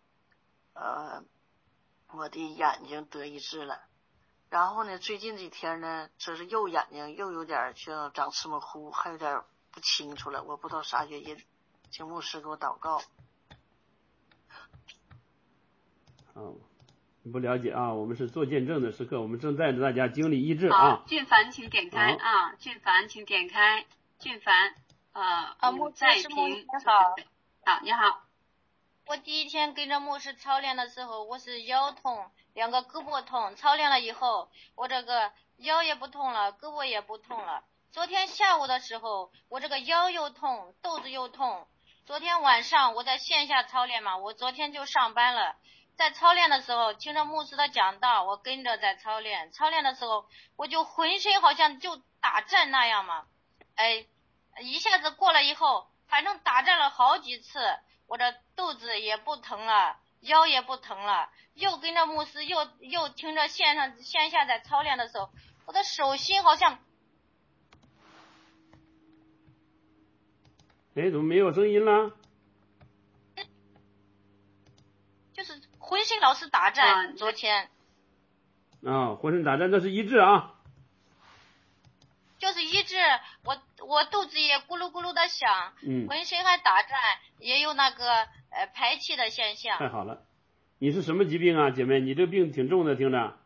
Speaker 8: 我的眼睛得医治了。然后呢，最近几天呢，这是右眼睛又有点像长芝麻糊，还有点不清楚了，我不知道啥原因，请牧师给我祷告。
Speaker 1: 不了解啊，我们是做见证的时刻，我们正带着大家经历医治啊。
Speaker 2: 好，俊凡请点开啊，俊凡请点开，俊凡
Speaker 9: 牧师
Speaker 2: 在
Speaker 9: 师母
Speaker 2: 评
Speaker 9: 你好。
Speaker 2: 好，你好。
Speaker 9: 我第一天跟着牧师操练的时候，我是腰痛，2个胳膊痛，操练了以后，我这个腰也不痛了，胳膊也不痛了。昨天下午的时候，我这个腰又痛，肚子又痛。昨天晚上我在线下操练嘛，我昨天就上班了。在操练的时候，听着牧师的讲道，我跟着在操练。操练的时候，我就浑身好像就打颤那样嘛，一下子过了以后，反正打颤了好几次，我这肚子也不疼了，腰也不疼了。又跟着牧师，又听着线下在操练的时候，我的手心好像，
Speaker 1: 怎么没有声音了？
Speaker 9: 就是浑身老是打颤。昨天
Speaker 1: 浑身打颤，这是医治啊。
Speaker 9: 就是医治，我肚子也咕噜咕噜的响，浑身还打颤，也有那个排气的现象。
Speaker 1: 太好了，你是什么疾病啊，姐妹？你这病挺重的，听着。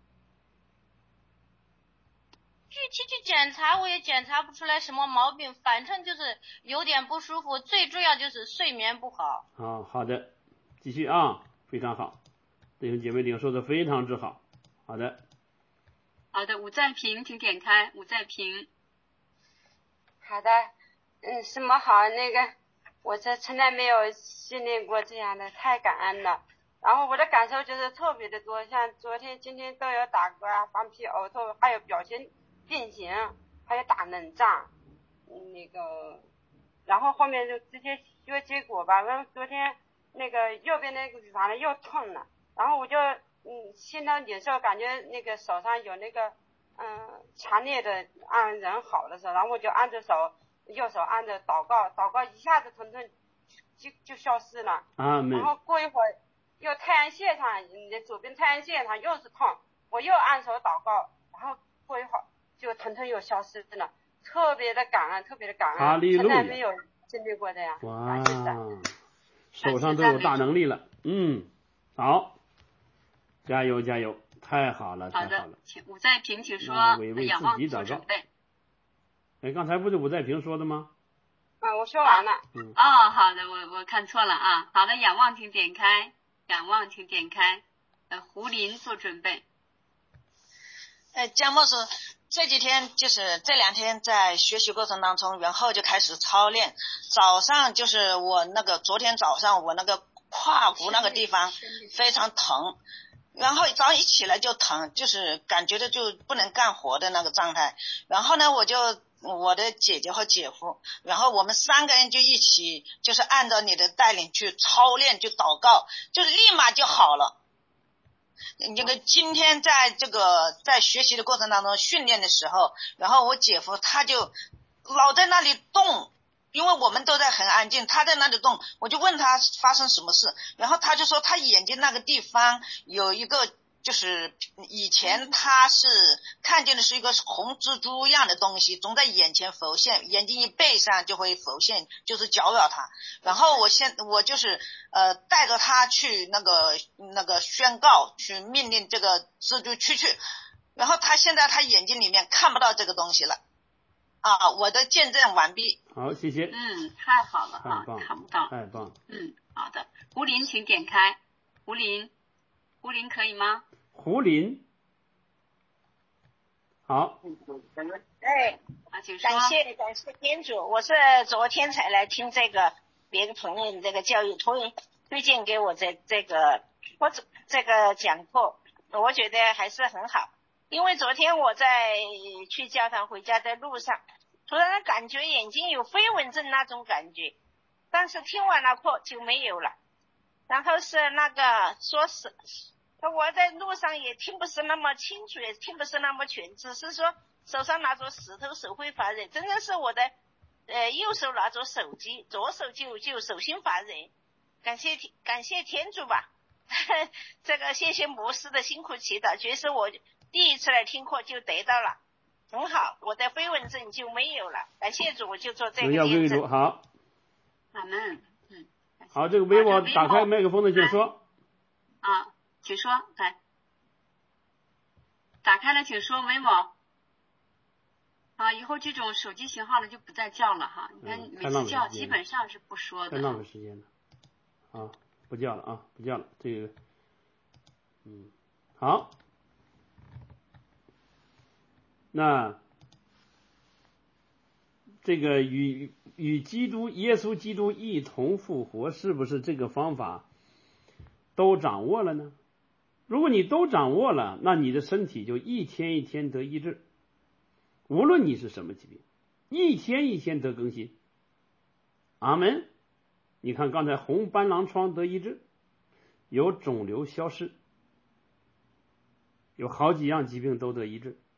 Speaker 9: 具体去检查我也检查不出来什么毛病，反正就是有点不舒服，最主要就是睡眠不好。
Speaker 1: 好的，继续啊，非常好，弟兄姐妹领说的非常之好。好的，
Speaker 2: 伍在平请点开，伍在平。
Speaker 10: 好的，师母好，我这从来没有经历过这样的，太感恩了。然后我的感受就是特别的多，像昨天今天都有打嗝、放屁、呕吐，还有表情变形，还有打冷战，然后后面就直接有结果吧。然后昨天右边乳房又痛了，然后我就现在有时候感觉手上有强烈的按人好的时候，然后我就按着右手按着祷告一下子疼痛就消失了。然后过一会儿又太阳穴上，左边太阳穴上又是痛，我又按手祷告，然后过一会儿就疼痛又消失了，特别的感恩，特别的感恩，从来没有经历过的呀。
Speaker 1: 哇，手上都有大能力了。好，加油加油，太好了，太好了。
Speaker 2: 好的，请伍在平请说，仰望做准备。
Speaker 1: 刚才不是伍在平说的吗？
Speaker 10: 我说完了。
Speaker 2: 好的，我看错了啊。好的，仰望请点开，仰望请点开。胡林做准备。
Speaker 11: 江牧师，这几天就是这2天在学习过程当中，然后就开始操练。早上就是我昨天早上我胯骨那个地方非常疼，然后早上一起来就疼，就是感觉的就不能干活的那个状态。然后呢，我的姐姐和姐夫，然后我们3个人就一起就是按照你的带领去操练，去祷告，就是立马就好了。今天在学习的过程当中训练的时候，然后我姐夫他就老在那里动，因为我们都在很安静，他在那里动，我就问他发生什么事，然后他就说他眼睛那个地方有一个，就是以前他是看见的是一个红蜘蛛一样的东西总在眼前浮现，眼睛一背上就会浮现，就是搅扰他。然后我就是带着他去那个宣告，去命令这个蜘蛛去，然后他现在他眼睛里面看不到这个东西了。我的见证完毕。
Speaker 1: 好，谢谢。
Speaker 2: 太好了啊，看不到。
Speaker 1: 太棒。
Speaker 2: 好的，胡林请点开。胡林可以吗？
Speaker 1: 胡林，好。
Speaker 2: 请说。
Speaker 12: 感谢天主，我是昨天才来听别的朋友的教育推荐给我这个讲座，我觉得还是很好。因为昨天我在去教堂回家的路上，突然感觉眼睛有飞蚊症那种感觉，但是听完了课就没有了。然后是我在路上也听不是那么清楚，也听不是那么全，只是说手上拿着石头手会发热，真的是我的右手拿着手机，左手就手心发热。感谢天主吧。谢谢牧师的辛苦祈祷，确实我第一次来听课就得到了，很好，我的飞蚊症就没有了。感谢主，我就做这个见证。
Speaker 1: 好，
Speaker 2: 阿门。
Speaker 1: 好，这个微博打开麦克风的请说。
Speaker 2: 请说，来，打开了，请说，维某。啊，以后这种手机型号的就不再叫了哈。你看每次叫基本上是不说的。
Speaker 1: 太浪费时间了。啊，不叫了啊，不叫了。这个，好。那这个与耶稣基督一同复活，是不是这个方法都掌握了呢？如果你都掌握了，那你的身体就一天一天得医治，无论你是什么疾病，一天一天得更新。阿门。你看刚才红斑狼疮得医治，有肿瘤消失，有好几样疾病都得医治。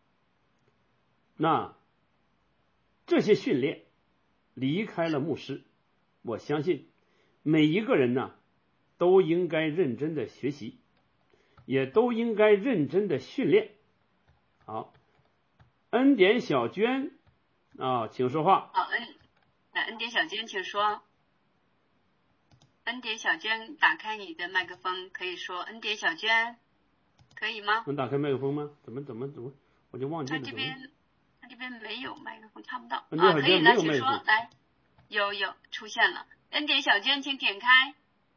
Speaker 1: 那这些训练离开了牧师，我相信每一个人呢都应该认真的学习，也都应该认真的训练。好，恩典小娟啊，请说话。
Speaker 2: 好，恩典小娟，请说。恩典小娟，打开你的麦克风，可以说。恩典小娟，可以吗？
Speaker 1: 能打开麦克风吗？怎么，我就忘记了。
Speaker 2: 他这边没有麦克风，看不到。
Speaker 1: 啊，
Speaker 2: 可以了，请说。来，有出现了。恩典小娟，请点开。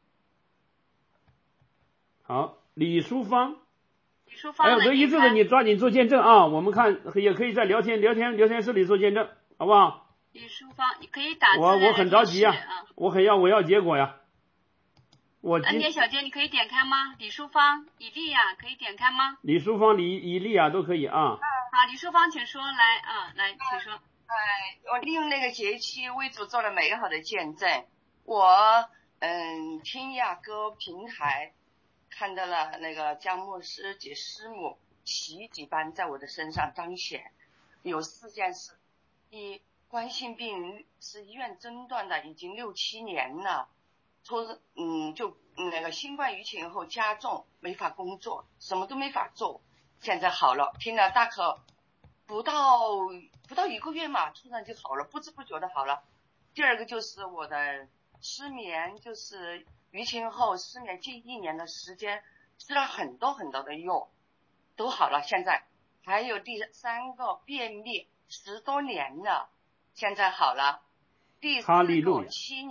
Speaker 1: 好，李淑芳。
Speaker 2: 还
Speaker 1: 有得医治的，你抓紧做见证啊！我们看也可以在聊天室里做见证，好不好？
Speaker 2: 李淑芳，你可以打字。
Speaker 1: 我很着急呀，我要结果呀。
Speaker 2: 恩典小娟，你可以点开吗？李淑芳、以利亚可以点开吗？
Speaker 1: 李淑芳、以利亚都可以啊。
Speaker 2: 好，李淑芳，请说，来，请说。
Speaker 13: 我利用那个节期为主做了美好的见证。我听雅歌平台看到了那个江牧师及师母奇迹般在我的身上彰显。有4件事：一，冠心病是医院诊断的，已经6、7年了。就那个新冠疫情后加重，没法工作，什么都没法做。现在好了，听了大概不到1个月嘛，突然就好了，不知不觉的好了。第二个就是我的失眠，就是疫情后失眠近1年的时间，吃了很多的药，都好了。现在还有第3个便秘，10多年了，现在好了。第4个7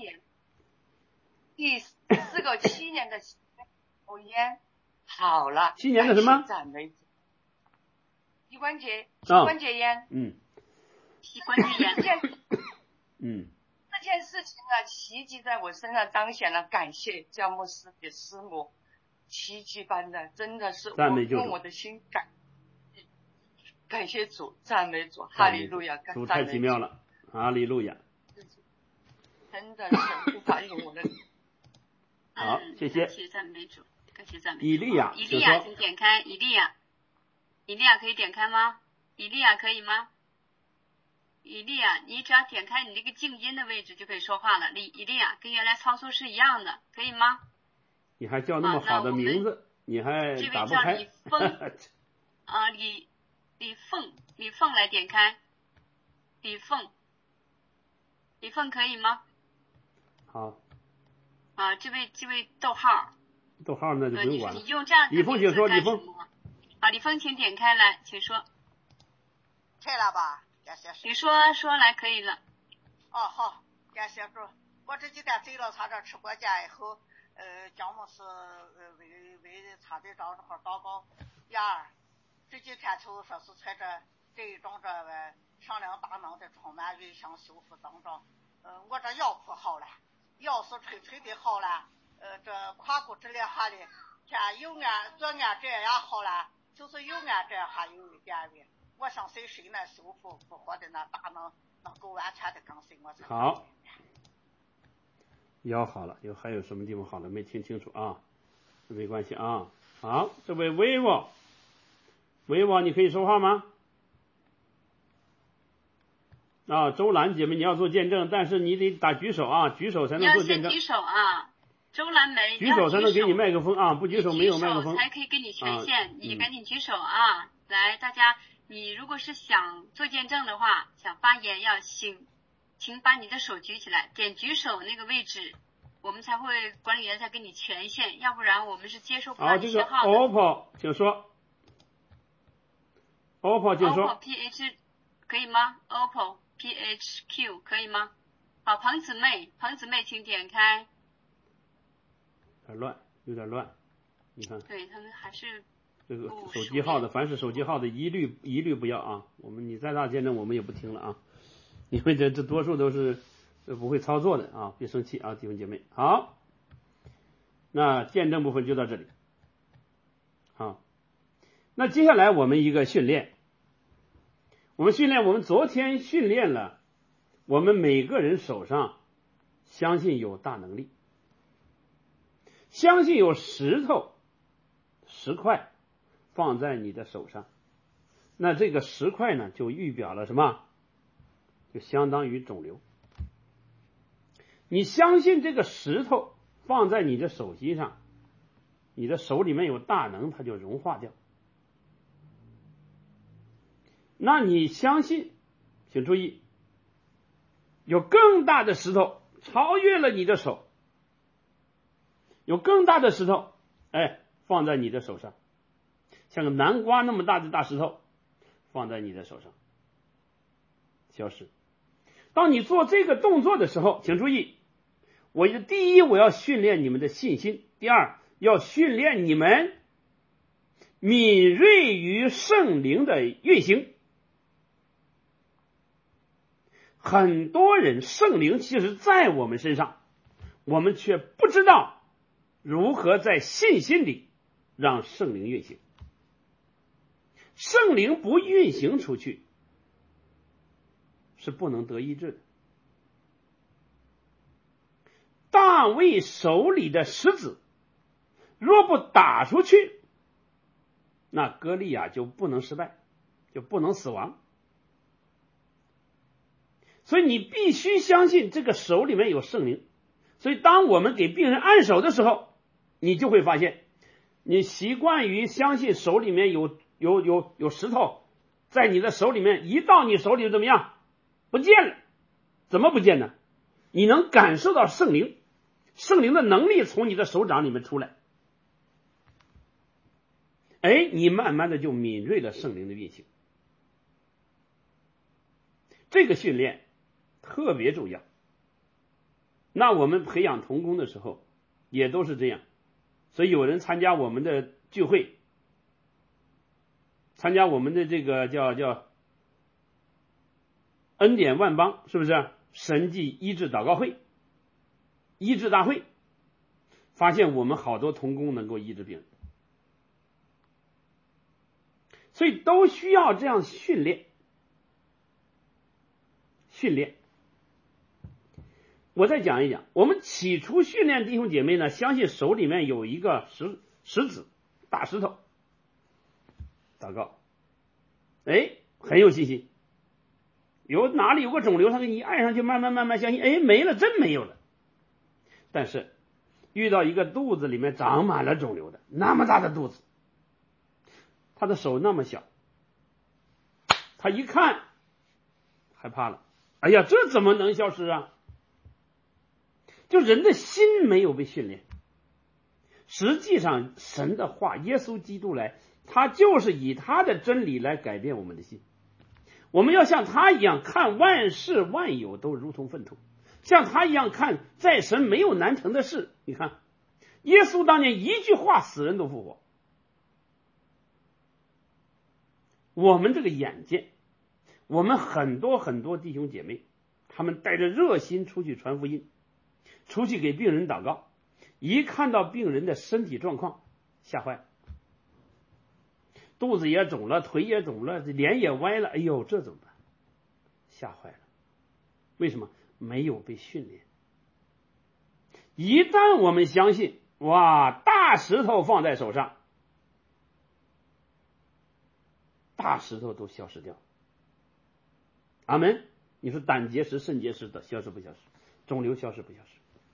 Speaker 13: 年的抽烟好了。
Speaker 1: 7年的什么？
Speaker 13: 膝关节炎。
Speaker 2: 膝关节
Speaker 13: 炎。这件事情啊，奇迹在我身上彰显了，感谢教牧师的师母，奇迹般的，真的是用我的心感谢主，赞美主，哈利路亚！
Speaker 1: 主太奇妙了，哈利路亚！
Speaker 13: 真的是无法用我的。
Speaker 1: 好，谢谢。
Speaker 2: 感谢赞美主，感谢赞美主。
Speaker 1: 以利亚，
Speaker 2: 请点开。以利亚可以点开吗？以利亚可以吗？以利亚，你只要点开你这个静音的位置就可以说话了。以利亚跟原来操作是一样的，可以吗？
Speaker 1: 你还叫那么好的名字，你还打不开。
Speaker 2: 这位叫李凤来点开。李凤可以吗？
Speaker 1: 好。
Speaker 2: 这位逗号
Speaker 1: 那就不用管了。
Speaker 2: 你用这样
Speaker 1: 李凤请说，李凤。
Speaker 2: 好，李凤请点开来，请说。
Speaker 6: 开了吧？
Speaker 2: 你说来可以了。
Speaker 6: 好，感谢主。我这几天走到他这吃过家以后，姜牧师为他的找这块祷告呀。这几天就说是在这一种上量大能的充满运行修复当中，我这腰不好了，腰是吹的好了，这胯骨之类还的，像右岸左岸这样好了，就是右岸这样还有一点点。我想谁呢修复复活的那大能够完全的更新我才
Speaker 1: 好。腰好了，还有什么地方好了没听清楚啊？没关系啊。好，这位维沃，你可以说话吗？周兰姐妹，你要做见证，但是你得打举手啊，举手才能做见证。
Speaker 2: 你要先举手啊，周兰梅。
Speaker 1: 举手才能给你麦克风啊，不举手没有麦克风。
Speaker 2: 才可以给你权限，你赶紧举手啊！来，大家，你如果是想做见证的话，想发言请把你的手举起来，点举手那个位置， 我们才会管理员才给你权限，要不然我们是接收不到
Speaker 1: 好，这个
Speaker 2: 你信号的。
Speaker 1: OPPO 请说。OPPO 请说。
Speaker 2: OPPO PH 可以吗 ？OPPO PHQ 可以吗？好，彭姊妹，请点开。
Speaker 1: 有点乱，你看。
Speaker 2: 对他们还是
Speaker 1: 这个手机号的，凡是手机号的一律不要啊！你再大见证我们也不听了啊！因为这多数都是不会操作的啊，别生气啊，弟兄姐妹。好，那见证部分就到这里。好，那接下来我们一个训练，我们昨天训练了，我们每个人手上相信有大能力，相信有石块放在你的手上，那这个石块呢，就预表了什么？就相当于肿瘤。你相信这个石头放在你的手心上，你的手里面有大能，它就融化掉。那你相信，请注意，有更大的石头超越了你的手，有更大的石头，放在你的手上，像个南瓜那么大的大石头放在你的手上，消失。当你做这个动作的时候，请注意，第一，我要训练你们的信心；第二，要训练你们敏锐于圣灵的运行。很多人圣灵其实在我们身上，我们却不知道如何在信心里让圣灵运行。圣灵不运行出去是不能得医治的。大卫手里的石子若不打出去，那歌利亚就不能失败，就不能死亡。所以你必须相信这个手里面有圣灵。所以当我们给病人按手的时候，你就会发现，你习惯于相信手里面有石头在你的手里面，一到你手里怎么样？不见了。怎么不见呢？你能感受到圣灵的能力从你的手掌里面出来，你慢慢的就敏锐了圣灵的运行。这个训练特别重要。那我们培养同工的时候也都是这样。所以有人参加我们的聚会，参加我们的这个叫恩典万邦，是不是神迹医治祷告会、医治大会，发现我们好多同工能够医治病人。所以都需要这样训练。我再讲一讲，我们起初训练弟兄姐妹呢，相信手里面有一个石子大石头，祷告，很有信心。哪里有个肿瘤，他给你按上去，慢慢相信，没了，真没有了。但是遇到一个肚子里面长满了肿瘤的，那么大的肚子，他的手那么小，他一看害怕了，这怎么能消失啊？就人的心没有被训练。实际上神的话，耶稣基督来，他就是以他的真理来改变我们的心。我们要像他一样看万事万有都如同粪土，像他一样看在神没有难成的事。你看耶稣当年一句话，死人都复活。我们这个眼见，我们很多弟兄姐妹，他们带着热心出去传福音，出去给病人祷告，一看到病人的身体状况，吓坏了，肚子也肿了，腿也肿了，脸也歪了，这怎么办？吓坏了。为什么？没有被训练。一旦我们相信，大石头放在手上，大石头都消失掉。阿们。你说胆结石、肾结石的消失不消失？肿瘤消失不消失？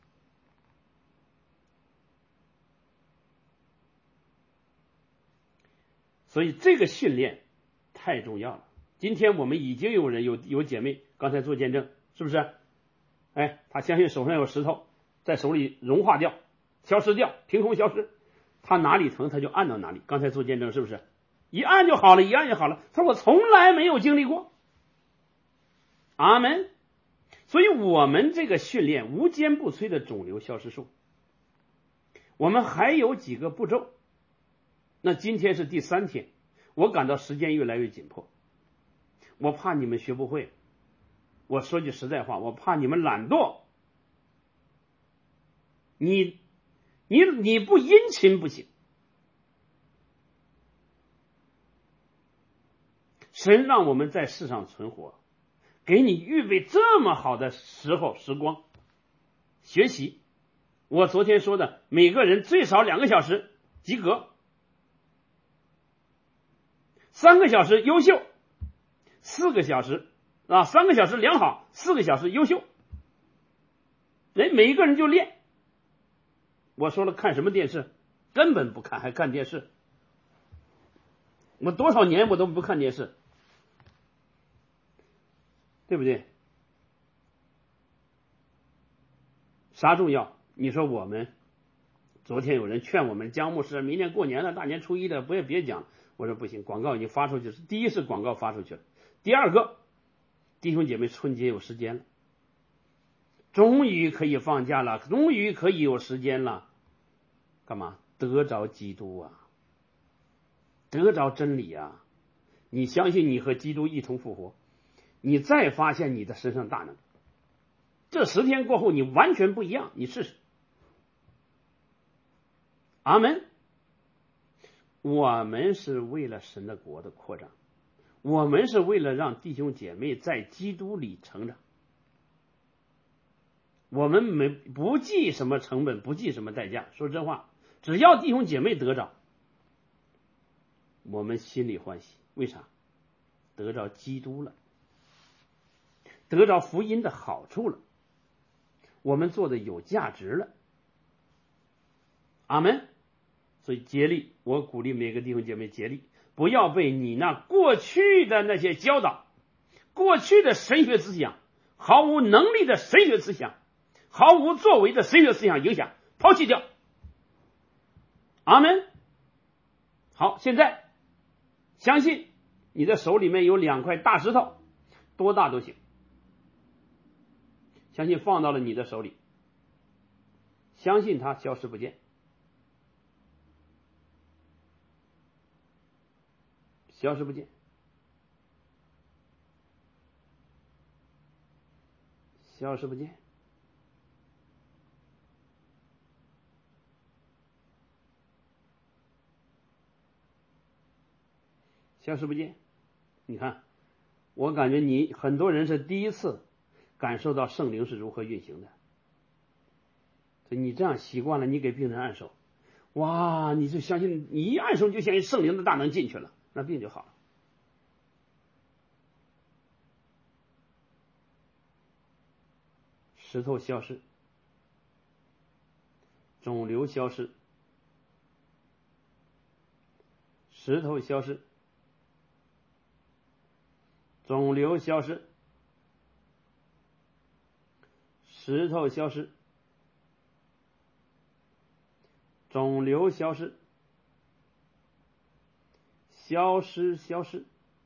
Speaker 1: 所以这个训练太重要了。今天我们已经有人有姐妹刚才做见证，是不是？他相信手上有石头， 在手里融化掉、消失掉，凭空消失。他哪里疼他就按到哪里。刚才做见证是不是？一按就好了，一按就好了。他说我从来没有经历过。阿门。所以我们这个训练无坚不摧的肿瘤消失术，我们还有几个步骤。那今天是第3天，我感到时间越来越紧迫，我怕你们学不会。我说句实在话，我怕你们懒惰。你不殷勤不行。神让我们在世上存活，给你预备这么好的时光学习。我昨天说的，每个人最少2个小时及格，3个小时优秀，4个小时3个小时良好，4个小时优秀。每一个人就练。我说了，看什么电视？根本不看，还看电视。我多少年我都不看电视，对不对？啥重要？你说我们昨天有人劝我们姜牧师，明天过年了，大年初一的别讲。我说不行，广告已经发出去了。第一是广告发出去了，第二个，弟兄姐妹春节有时间了，终于可以放假了，终于可以有时间了。干嘛？得着基督啊，得着真理啊。你相信你和基督一同复活，你再发现你的身上大能，这10天过后你完全不一样。你试试。阿门。我们是为了神的国的扩张，我们是为了让弟兄姐妹在基督里成长。我们不计什么成本，不计什么代价。说真话，只要弟兄姐妹得着，我们心里欢喜。为啥？得着基督了，得着福音的好处了，我们做的有价值了。阿门。所以竭力，我鼓励每个弟兄姐妹竭力，不要被你那过去的那些教导，过去的神学思想，毫无能力的神学思想，毫无作为的神学思想影响，抛弃掉。阿门。好，现在相信你的手里面有2块大石头，多大都行，相信放到了你的手里，相信它消失不见，消失不见，消失不见。消失不见。你看，我感觉你很多人是第一次感受到圣灵是如何运行的，所以你这样习惯了，你给病人按手，哇，你就相信，你一按手就相信圣灵的大能进去了，那病就好了。石头消失，肿瘤消失，石头消失，肿瘤消失，石头消失，肿瘤消失，消失，消失，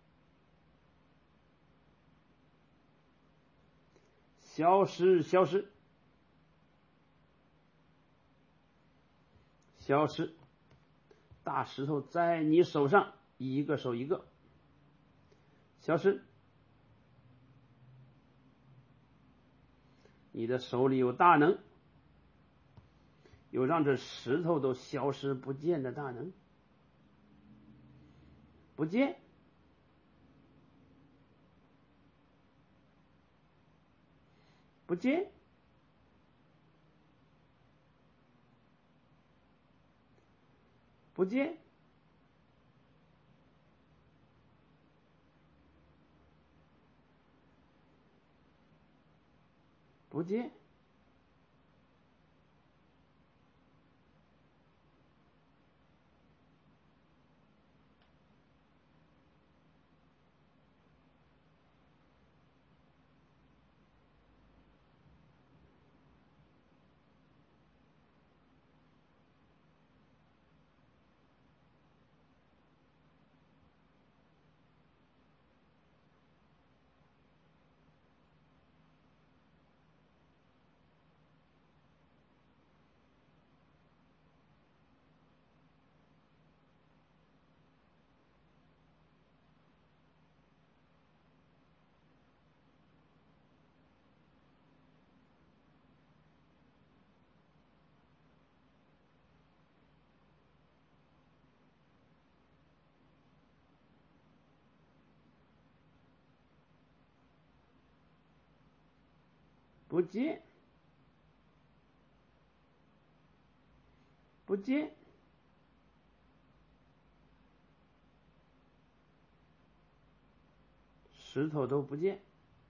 Speaker 1: 消失，消失，消失。大石头在你手上，一个手一个，消失。你的手里有大能，有让这石头都消失不见的大能。不见，不见，不见，不见。 不见，不见。石头都不见。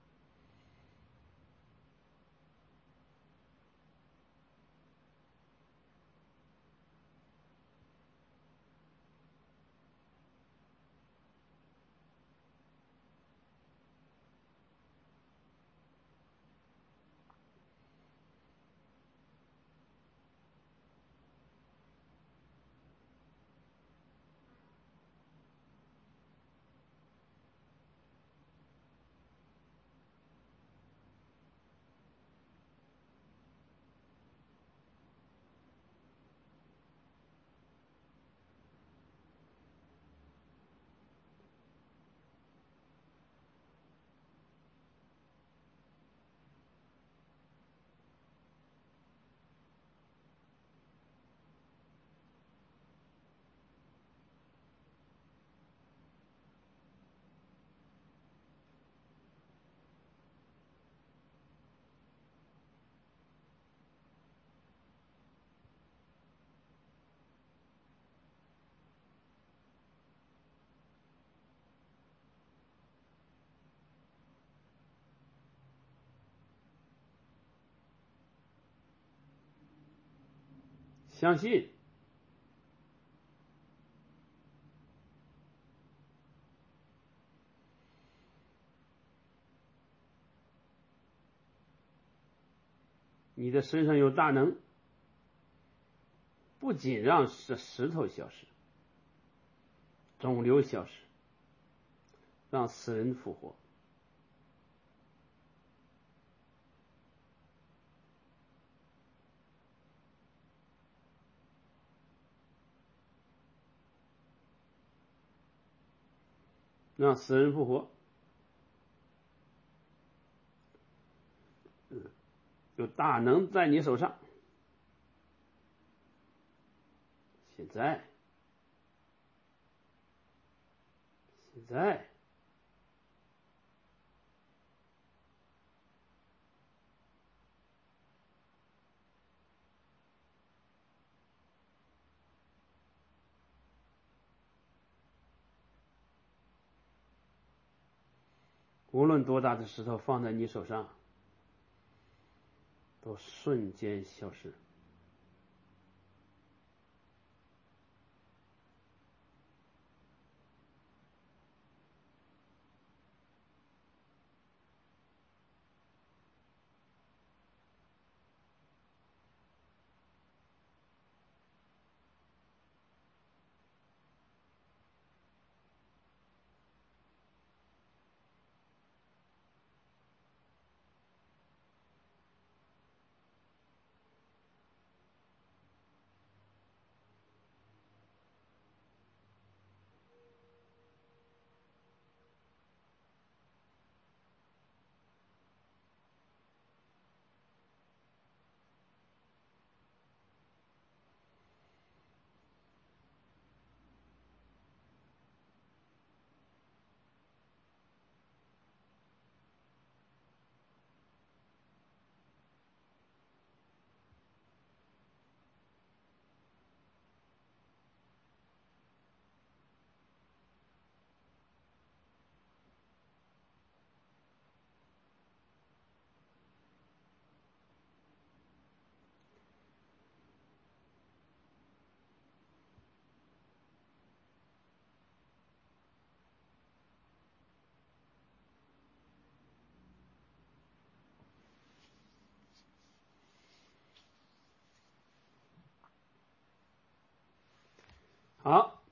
Speaker 1: 相信你的身上有大能，不仅让石头消失，肿瘤消失，让死人复活。让死人复活，有大能在你手上。现在无论多大的石头放在你手上，都瞬间消失。好，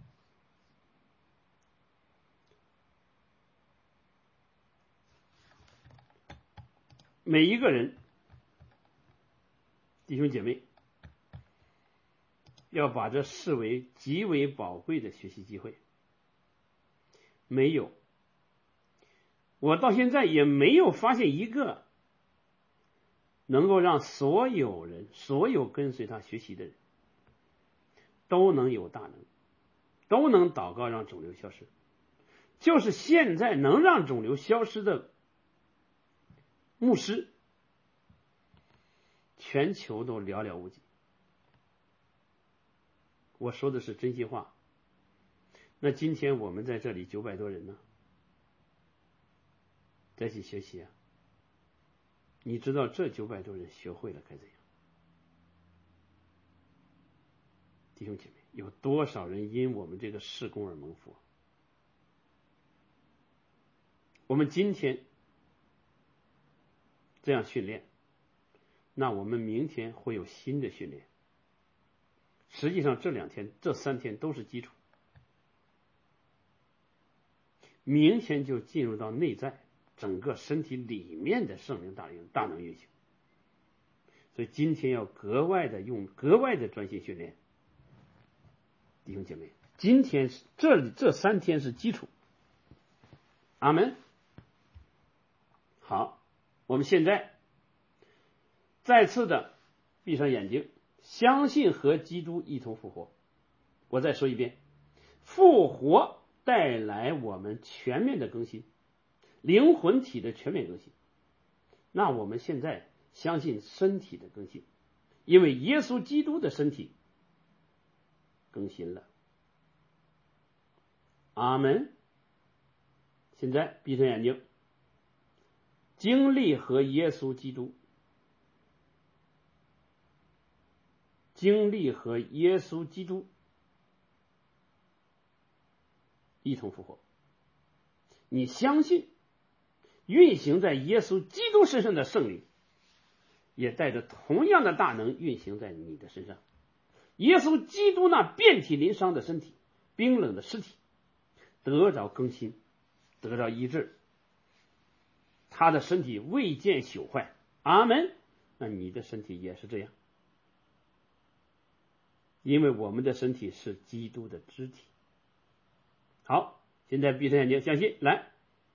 Speaker 1: 每一个人，弟兄姐妹，要把这视为极为宝贵的学习机会。没有，我到现在也没有发现一个能够让所有人、所有跟随他学习的人都能有大能，都能祷告让肿瘤消失。就是现在能让肿瘤消失的牧师全球都寥寥无几。我说的是真心话。那今天我们在这里900多人呢，在一起学习啊。你知道这900多人学会了该怎样？弟兄姐妹，有多少人因我们这个事工而蒙福？我们今天这样训练，那我们明天会有新的训练。实际上这2天、这3天都是基础，明天就进入到内在整个身体里面的圣灵大能运行。所以今天要格外的专心训练。弟兄姐妹，今天这3天是基础。阿门。好，我们现在再次的闭上眼睛，相信和基督一同复活。我再说一遍，复活带来我们全面的更新，灵魂体的全面更新。那我们现在相信身体的更新，因为耶稣基督的身体更新了。阿门。现在闭上眼睛，经历和耶稣基督一同复活。你相信运行在耶稣基督身上的圣灵也带着同样的大能运行在你的身上。耶稣基督那遍体鳞伤的身体，冰冷的尸体得着更新，得着医治，他的身体未见朽坏。阿门。那你的身体也是这样，因为我们的身体是基督的肢体。好，现在闭上眼睛，相信，来，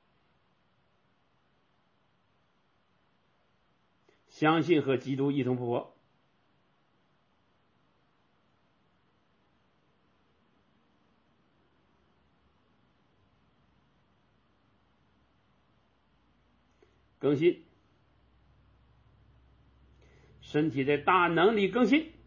Speaker 1: 相信和基督一同复活。更新，身体的大能力更新。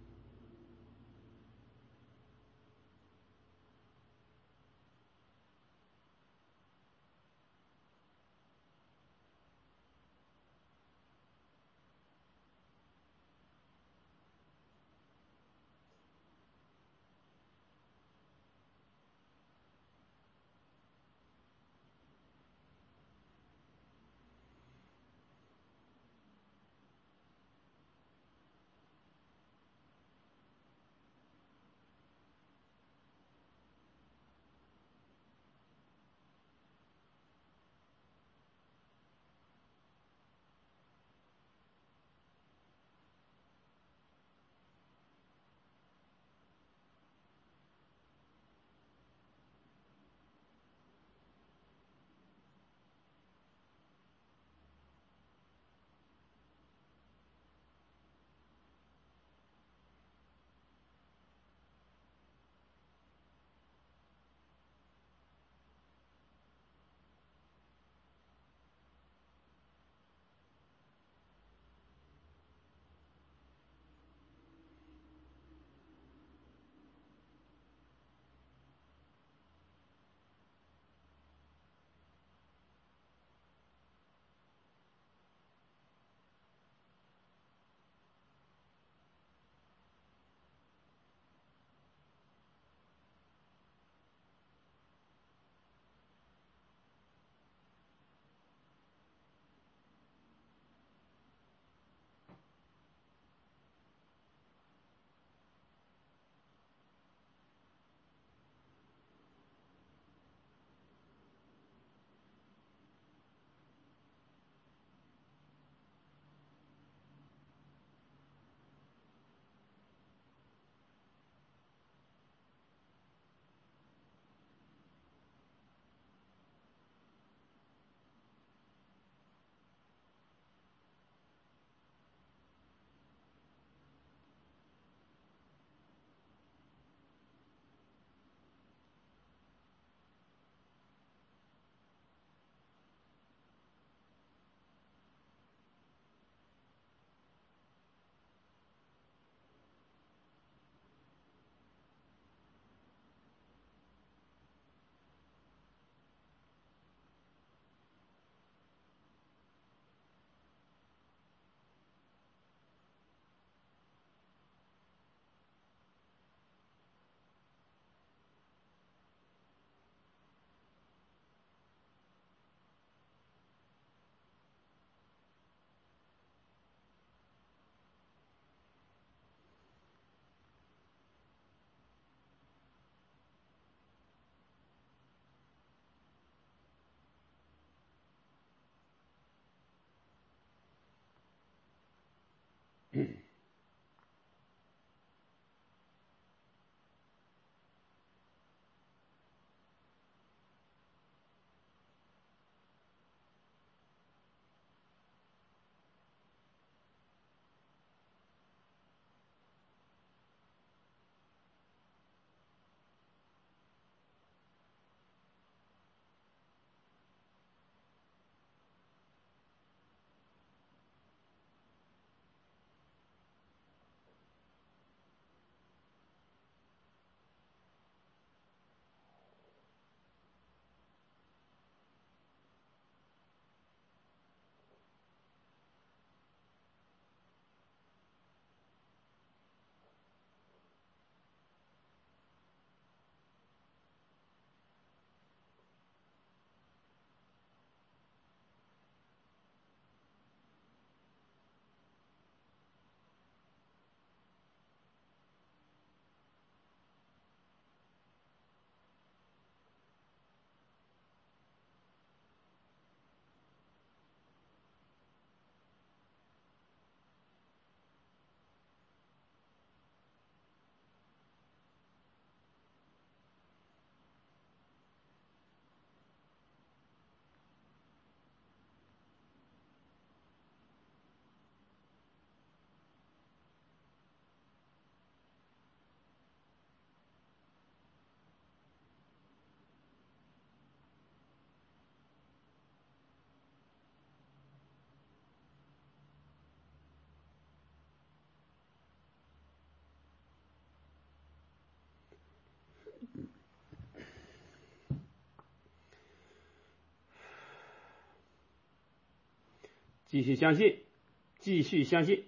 Speaker 1: 继续相信，继续相信，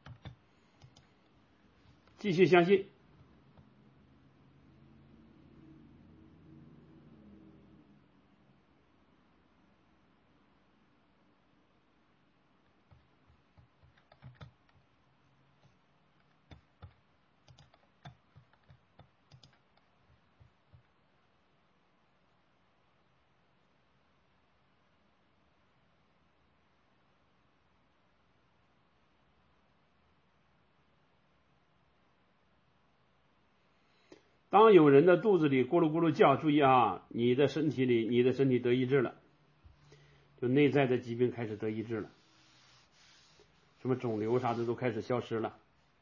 Speaker 1: 继续相信。当有人的肚子里咕噜咕噜叫，注意啊，你的身体得医治了，就内在的疾病开始得医治了，什么肿瘤啥的都开始消失了。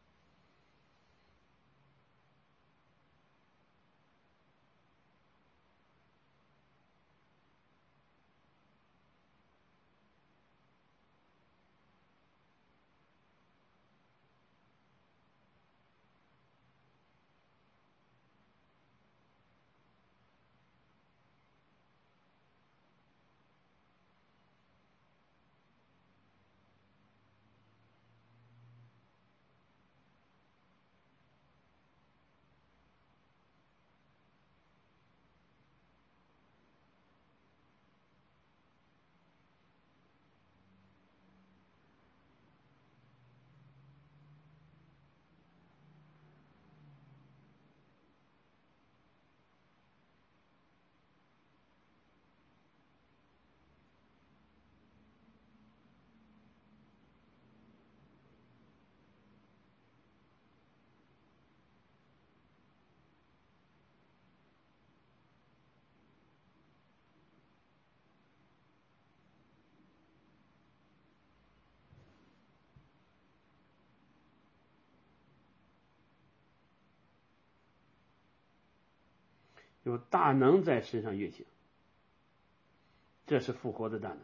Speaker 1: 有大能在身上运行，这是复活的大能。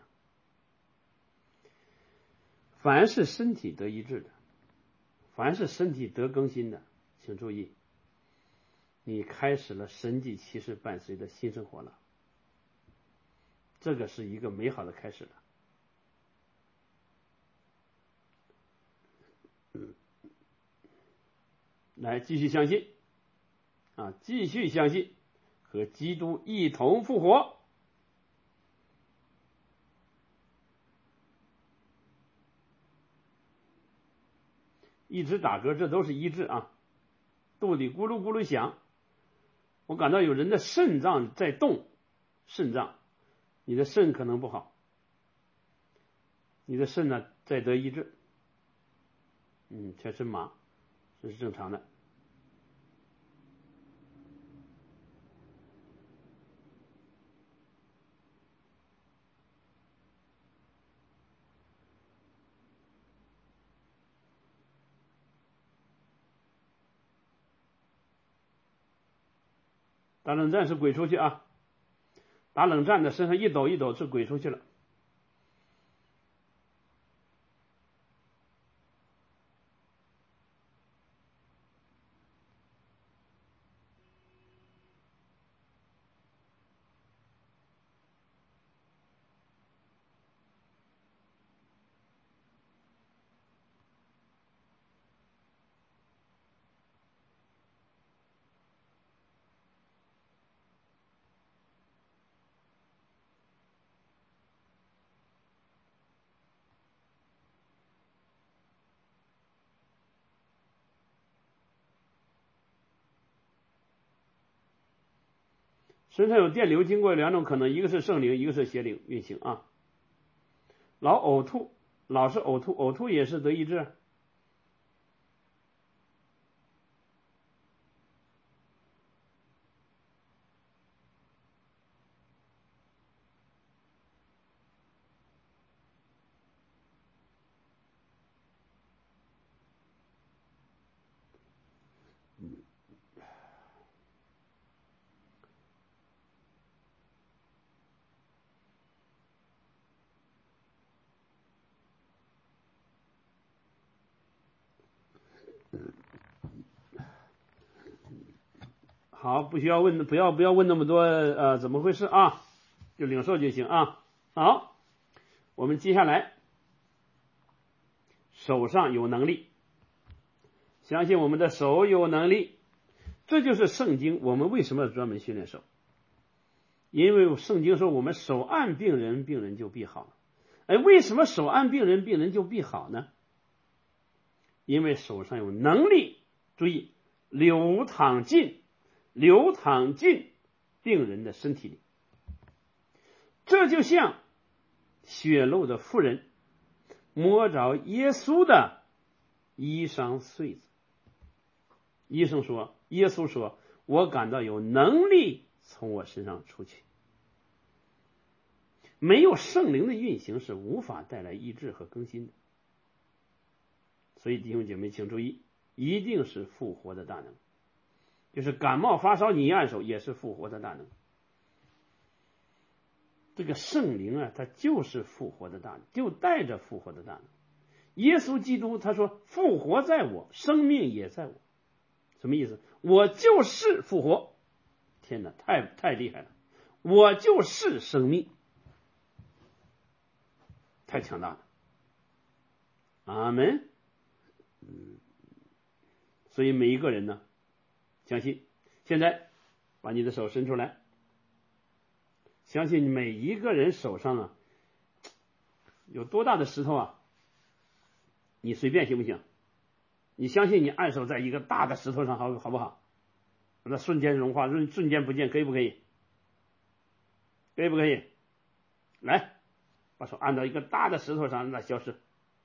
Speaker 1: 凡是身体得医治的，凡是身体得更新的，请注意，你开始了神迹奇事伴随的新生活了，这个是一个美好的开始了。来继续相信啊，继续相信，和基督一同复活。一直打嗝，这都是医治啊。肚里咕噜咕噜响，我感到有人的肾脏在动，肾脏，你的肾可能不好，你的肾呢在得医治，全身麻，这是正常的。打冷战是鬼出去啊！打冷战的身上一抖一抖是鬼出去了。身上有电流，经过两种可能，一个是圣灵，一个是邪灵运行啊。老呕吐，老是呕吐，呕吐也是得医治。好，不需要问，不要问那么多怎么回事啊，就领受就行啊。好，我们接下来手上有能力，相信我们的手有能力。这就是圣经，我们为什么要专门训练手？因为圣经说我们手按病人，病人就必好。为什么手按病人，病人就必好呢？因为手上有能力，注意，流淌进病人的身体里。这就像血漏的妇人摸着耶稣的衣裳穗子，耶稣说，我感到有能力从我身上出去。没有圣灵的运行是无法带来医治和更新的。所以弟兄姐妹请注意，一定是复活的大能，就是感冒发烧你一按手也是复活的大能。这个圣灵啊，它就是复活的大能，就带着复活的大能。耶稣基督他说，复活在我，生命也在我。什么意思？我就是复活。天哪，太厉害了，我就是生命，太强大了。阿们。所以每一个人呢，相信现在把你的手伸出来，相信每一个人手上啊有多大的石头啊，你随便行不行？你相信你按手在一个大的石头上好不好？让它瞬间融化，瞬间不见，可以不可以？可以不可以？来，把手按到一个大的石头上，让它消失。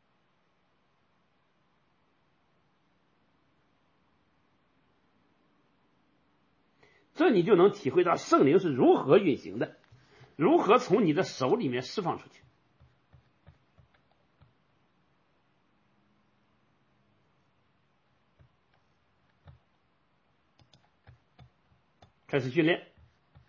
Speaker 1: 这你就能体会到圣灵是如何运行的，如何从你的手里面释放出去。开始训练。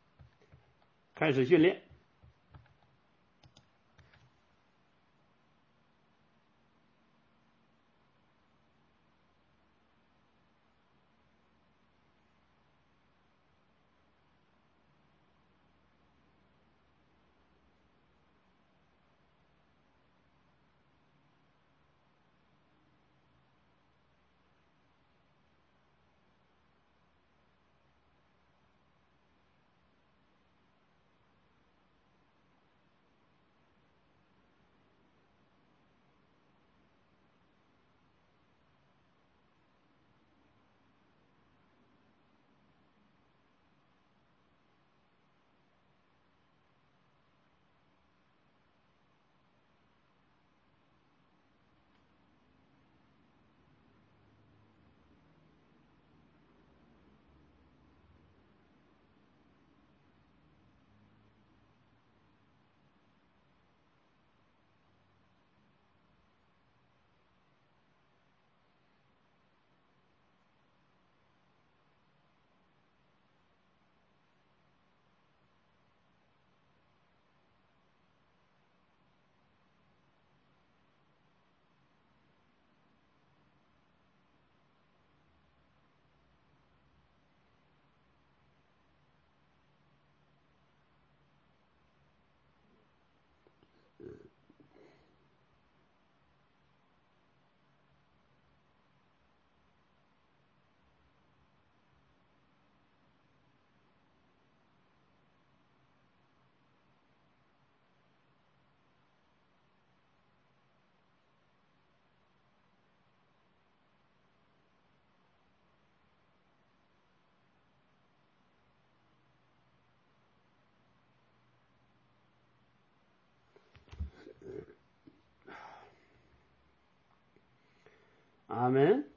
Speaker 1: 阿们。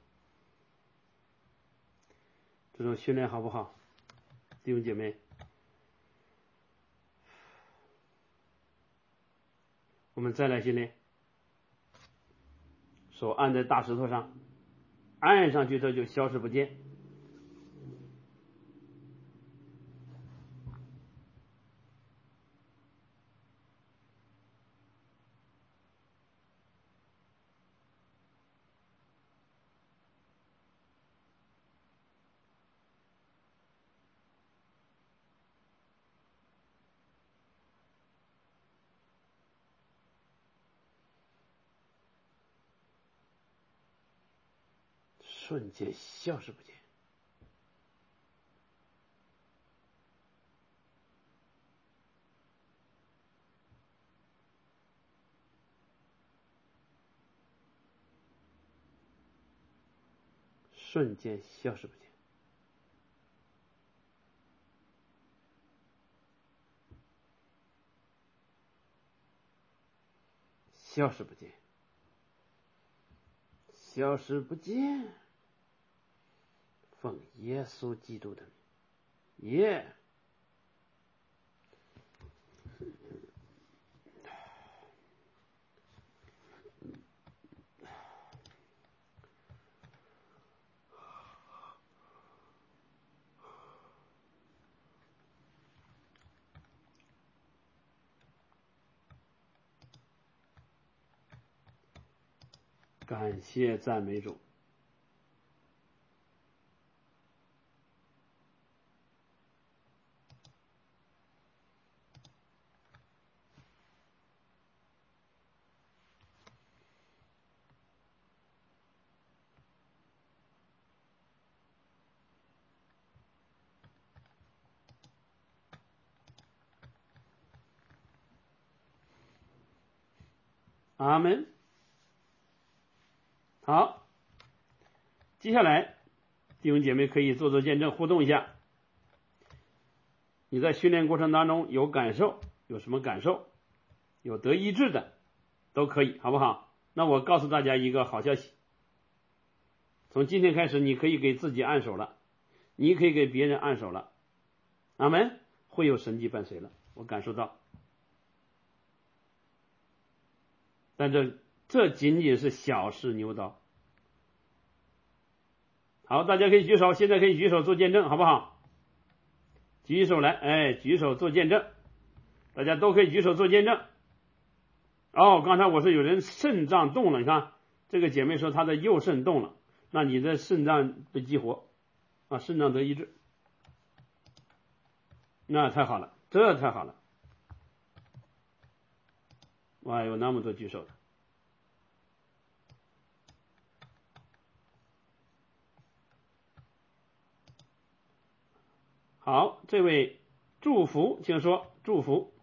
Speaker 1: 这种训练好不好，弟兄姐妹？我们再来训练，手按在大石头上，按上去这就消失不见。 瞬间消失不见。瞬间消失不见。消失不见，消失不见，奉耶稣基督的名，耶！感谢赞美主。阿们。好，接下来弟兄姐妹可以做做见证，互动一下。你在训练过程当中有感受，有什么感受？有得医治的都可以，好不好？那我告诉大家一个好消息，从今天开始你可以给自己按手了，你可以给别人按手了。阿们，会有神迹伴随了，我感受到。但这仅仅是小试牛刀。好，大家可以举手，现在可以举手做见证，好不好？举手来，举手做见证，大家都可以举手做见证。哦，刚才我说有人肾脏动了，你看这个姐妹说她的右肾动了，那你的肾脏被激活啊，肾脏得医治，那太好了，这太好了。哇，有那么多举手的。好，这位祝福，请说祝福。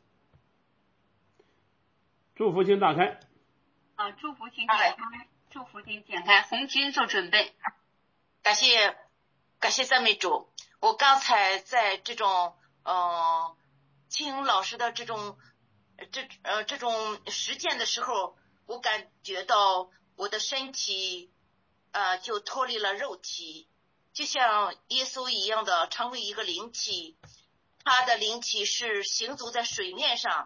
Speaker 1: 祝福请打开。
Speaker 2: 祝福请点开，祝福请点开，红军做准备。
Speaker 11: 感谢赞美主。我刚才在这种听老师的这种实践的时候，我感觉到我的身体就脱离了肉体，就像耶稣一样的成为一个灵体，他的灵体是行走在水面上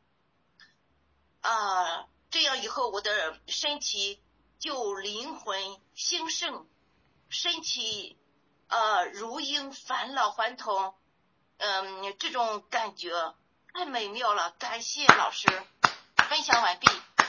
Speaker 11: 这样以后我的身体就灵魂兴盛，身体如鹰返老还童，这种感觉太美妙了。感谢老师，分享完毕。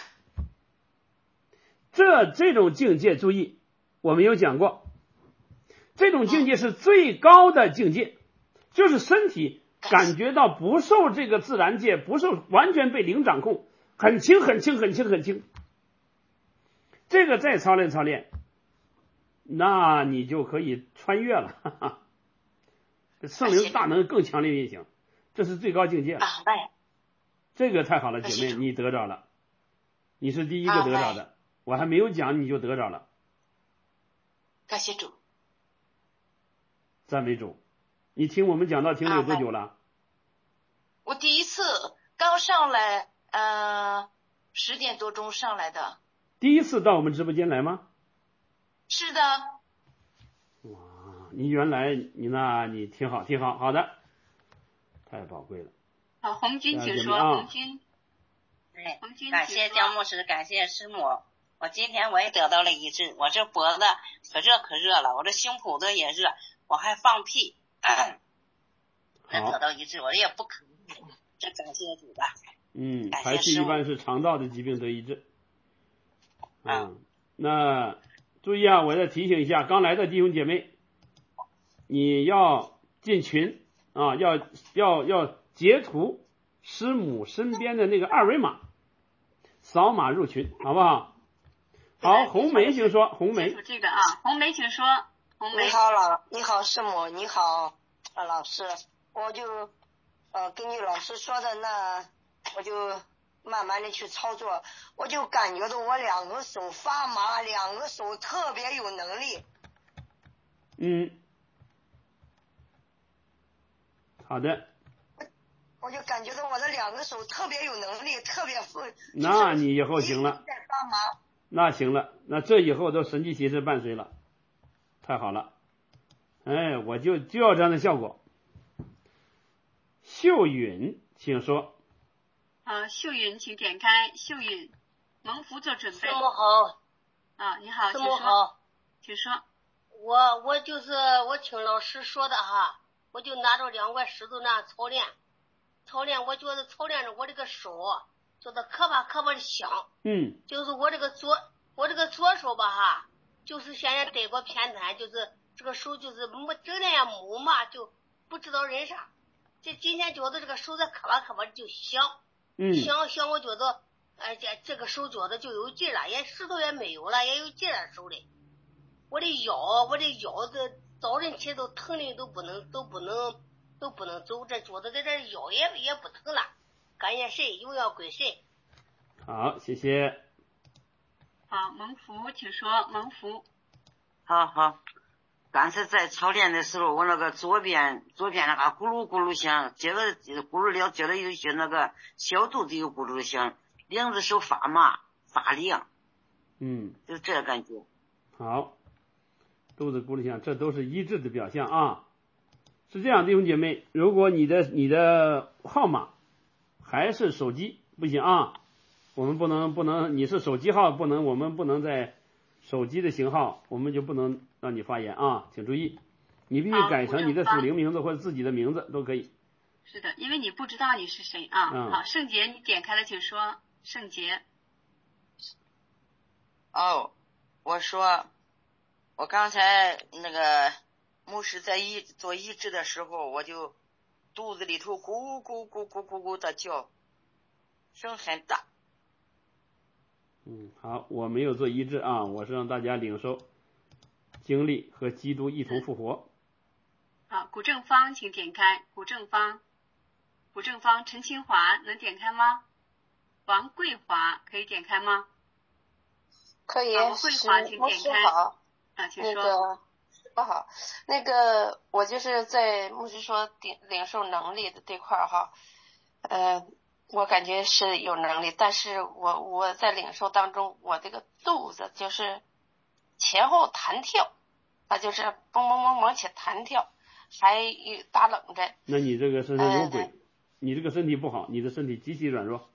Speaker 1: 这种境界，注意，我们有讲过，这种境界是最高的境界，就是身体感觉到不受这个自然界，不受完全被灵掌控，很轻很轻很轻很轻。这个再操练，那你就可以穿越了，哈哈，圣灵大能更强烈运行，这是最高境界了。这个太好了，姐妹，你得着了，你是第一个得着的，我还没有讲你就得着了。
Speaker 11: 感谢主，
Speaker 1: 赞美主。你听我们讲道听了有多久了？
Speaker 11: 我第一次刚上来，10点多钟上来的。
Speaker 1: 第一次到我们直播间来吗？
Speaker 11: 是的。
Speaker 1: 哇，你原来你挺好，好的，太宝贵了。
Speaker 2: 好，红军请说，红军。
Speaker 12: 感谢姜牧师，感谢师母。我今天我也得到了医治，我这脖子可热了，我这胸脯子也热，我还放屁，得到医治，我也不可能，这感谢主吧。
Speaker 1: 排气一般是肠道的疾病得医治。那注意啊，我再提醒一下刚来的弟兄姐妹，你要进群啊，要截图师母身边的那个二维码，扫码入群，好不好？ 好，红梅请说，红梅。
Speaker 2: 这个啊，红梅请说，红梅。
Speaker 14: 你好师母，你好老师，我就根据老师说的那，我就慢慢的去操作，我就感觉到我两个手发麻，两个手特别有能力。
Speaker 1: 好的。
Speaker 14: 我就感觉到我的两个手特别有能力，特别
Speaker 1: 那你以后行了。
Speaker 14: 在发麻。
Speaker 1: 那行了，那这以后都神迹奇事伴随了，太好了。哎，我就要这样的效果。秀允，请说。
Speaker 2: 秀允，请点开秀允，蒙福做准备。
Speaker 15: 师母好。
Speaker 2: 你好，
Speaker 15: 师母好，
Speaker 2: 请说。
Speaker 15: 我就是我听老师说的哈，我就拿着2块石头那样操练，我觉得操练着我这个手觉得可怕的响。就是我这个左手吧哈，就是现在得过偏瘫，就是这个手就是整天也木嘛，就不知道人啥。这今天觉得这个手在可怕的就响，响，我觉得这个手觉得就有劲了，也石头也没有了，也有劲了手里。我的腰这早晨起都疼的都不能走，这觉得在这腰也不疼了。感谢神，荣耀归神。
Speaker 1: 好，谢谢。
Speaker 2: 好，蒙福，请说，蒙福。
Speaker 16: 好。刚才在操练的时候，我那个左边那个咕噜咕噜响，接着咕噜了，接着有些那个小肚子有咕噜响，两只手发麻发凉。就这感觉。
Speaker 1: 好，肚子咕噜响，这都是医治的表象啊。是这样，弟兄姐妹，如果你的号码还是手机不行啊，我们不能，你是手机号不能，我们不能在手机的型号，我们就不能让你发言啊，请注意，你必须改成你的属灵名字或者自己的名字都可以。
Speaker 2: 是的，因为你不知道你是谁啊。好，圣洁，你点开了，请说，圣洁。
Speaker 16: 我说，我刚才那个牧师在做医治的时候，我就肚子里头咕咕咕咕咕咕的叫，声很大。
Speaker 1: 好，我没有做医治啊，我是让大家领受经历和基督一同复活。
Speaker 2: 好，古正方请点开，古正方，陈清华能点开吗？王桂华可以点开吗？
Speaker 17: 可以。
Speaker 2: 王桂华请点开。
Speaker 17: 好。
Speaker 2: 请说。
Speaker 17: 不好，我就是在牧师说领受能力的这块哈，我感觉是有能力，但是我在领受当中，我这个肚子就是前后弹跳，它就是蹦蹦蹦蹦起弹跳，还打冷战。
Speaker 1: 那你这个身上有鬼，你这个身体不好，你的身体极其软弱，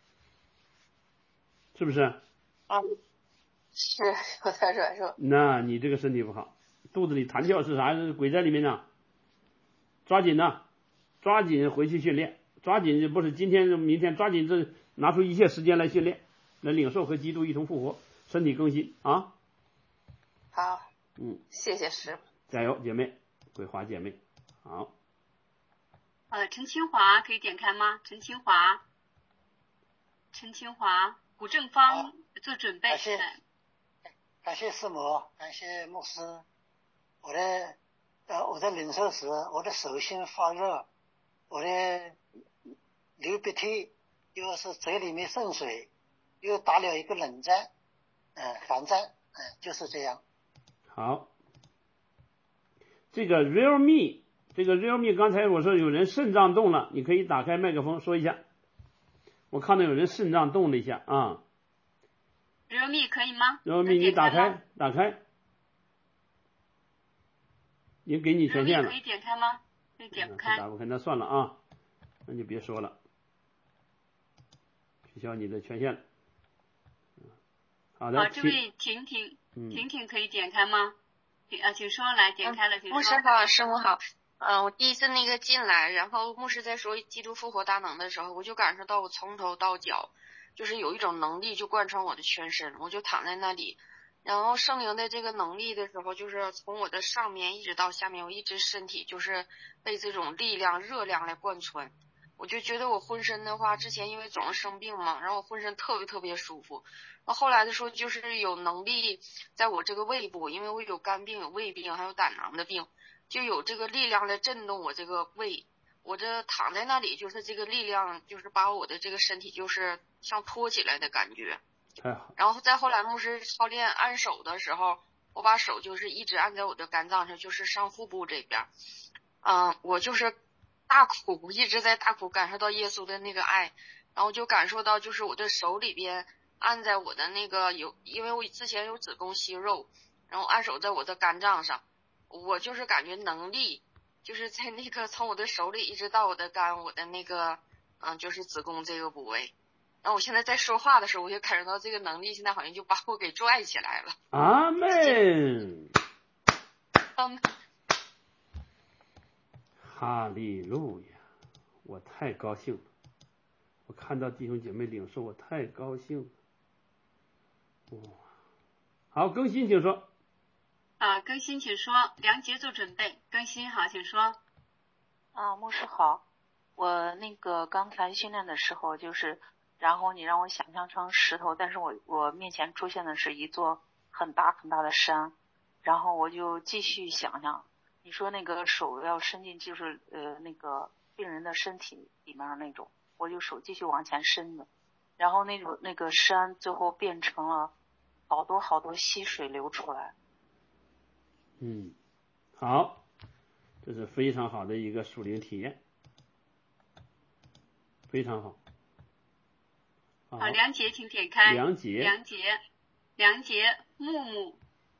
Speaker 1: 是不是？
Speaker 17: 是有点软弱。
Speaker 1: 那你这个身体不好，肚子里弹跳是啥？鬼在里面呢，抓紧回去训练。抓紧不是今天明天，抓紧这拿出一切时间来训练，来领受和基督一同复活，身体更新啊！
Speaker 17: 好，谢谢师父，
Speaker 1: 加油，姐妹，桂华姐妹，好。
Speaker 2: 陈清华可以点开吗？陈清华，古正方做准备。
Speaker 18: 感谢师母，感谢牧师。我在领受时，我的手心发热，我的流鼻涕，又是嘴里面渗水，又打了一个冷战，寒战，就是这样。
Speaker 1: 好，这个 Realme 刚才我说有人肾脏动了，你可以打开麦克风说一下。我看到有人肾脏动了一下啊。
Speaker 2: Realme 可以吗
Speaker 1: ？Realme 你打开，已经给你权限了。
Speaker 2: 可以点开吗？可以点不开。
Speaker 1: 打不开那算了啊，那就别说了，取消你的权限了。好的。
Speaker 2: 好，这位婷婷可以点开吗？请说，来点开了，请说。
Speaker 19: 牧师好，师母好。我第一次进来，然后牧师在说基督复活大能的时候，我就感受到我从头到脚就是有一种能力就贯穿我的全身，我就躺在那里，然后圣灵的这个能力的时候，就是从我的上面一直到下面，我一直身体就是被这种力量热量来贯穿。 我就觉得我浑身的话，之前因为总是生病嘛，然后我浑身特别特别舒服。后来的时候就是有能力在我这个胃部，因为我有肝病、有胃病，还有胆囊的病，就有这个力量来震动我这个胃。我这躺在那里，就是这个力量，就是把我的这个身体就是像托起来的感觉。然后再后来牧师操练按手的时候，我把手就是一直按在我的肝脏上，就是上腹部这边。我就是大哭，一直在大哭，感受到耶稣的那个爱，然后就感受到就是我的手里边按在我的那个因为我之前有子宫息肉，然后按手在我的肝脏上，我就是感觉能力就是在那个从我的手里一直到我的肝，我的那个就是子宫这个部位。然后我现在在说话的时候，我就感受到这个能力现在好像就把我给拽起来了。
Speaker 1: 阿门。哈利路亚！我太高兴了，我看到弟兄姐妹领受，我太高兴了。好，更新请说。
Speaker 2: 更新请说。梁杰做准备。更新好，请说。
Speaker 20: 牧师好，我那个刚才训练的时候然后你让我想象成石头，但是我面前出现的是一座很大很大的山，然后我就继续想象。你说那个手要伸进就是那个病人的身体里面那种，我就手继续往前伸的，然后那个山最后变成了好多好多溪水流出来。
Speaker 1: 好，这是非常好的一个属灵体验，非常好。
Speaker 2: 好，梁杰请点开。
Speaker 1: 梁杰，
Speaker 2: 木木，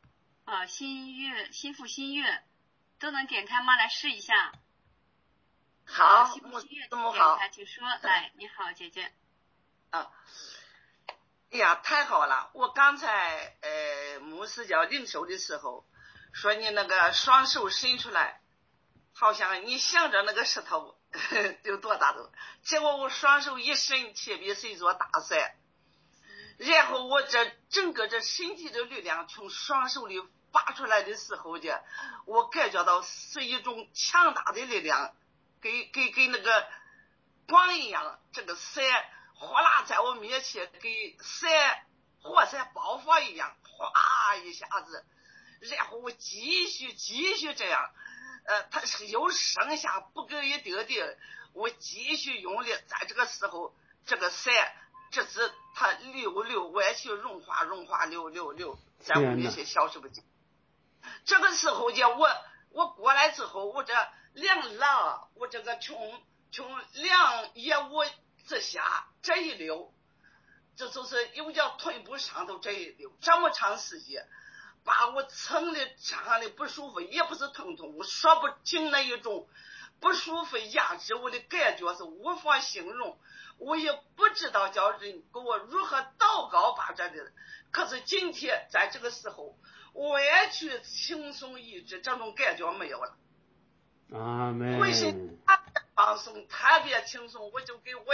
Speaker 2: 心腹新月都能点开吗？来试一下。
Speaker 21: 好，
Speaker 2: 心腹新月
Speaker 21: 这么好，
Speaker 2: 请说。来，你好，姐姐。
Speaker 21: 哎呀，太好了！我刚才牧师叫领受的时候，说你那个双手伸出来，好像你想着那个石头有多大的，结果我双手一伸，特别是一座大山，然后我这整个这身体的力量从双手里发出来的时候的，我感觉到是一种强大的力量，跟那个光一样，这个山哗啦在我面前，跟火山爆发一样，哗一下子，然后我继续这样，它是有上下不够一丁点，我继续用力，在这个时候，这个山这是它流弯曲融化流，在我面前消失不见。这个时候呢，我过来之后，我这两浪，我这个从两腋窝之下这一流，这就是又叫臀部上头这一流，这么长时间，把我撑的胀的不舒服，也不是疼痛，我说不清那一种不舒服压制我的感觉是无法形容，我也不知道叫人给我如何祷告把这的。可是今天在这个时候，完全轻松一致，这种感觉没有了。
Speaker 1: 阿门。
Speaker 21: 浑身特别放松，特别轻松，我就给完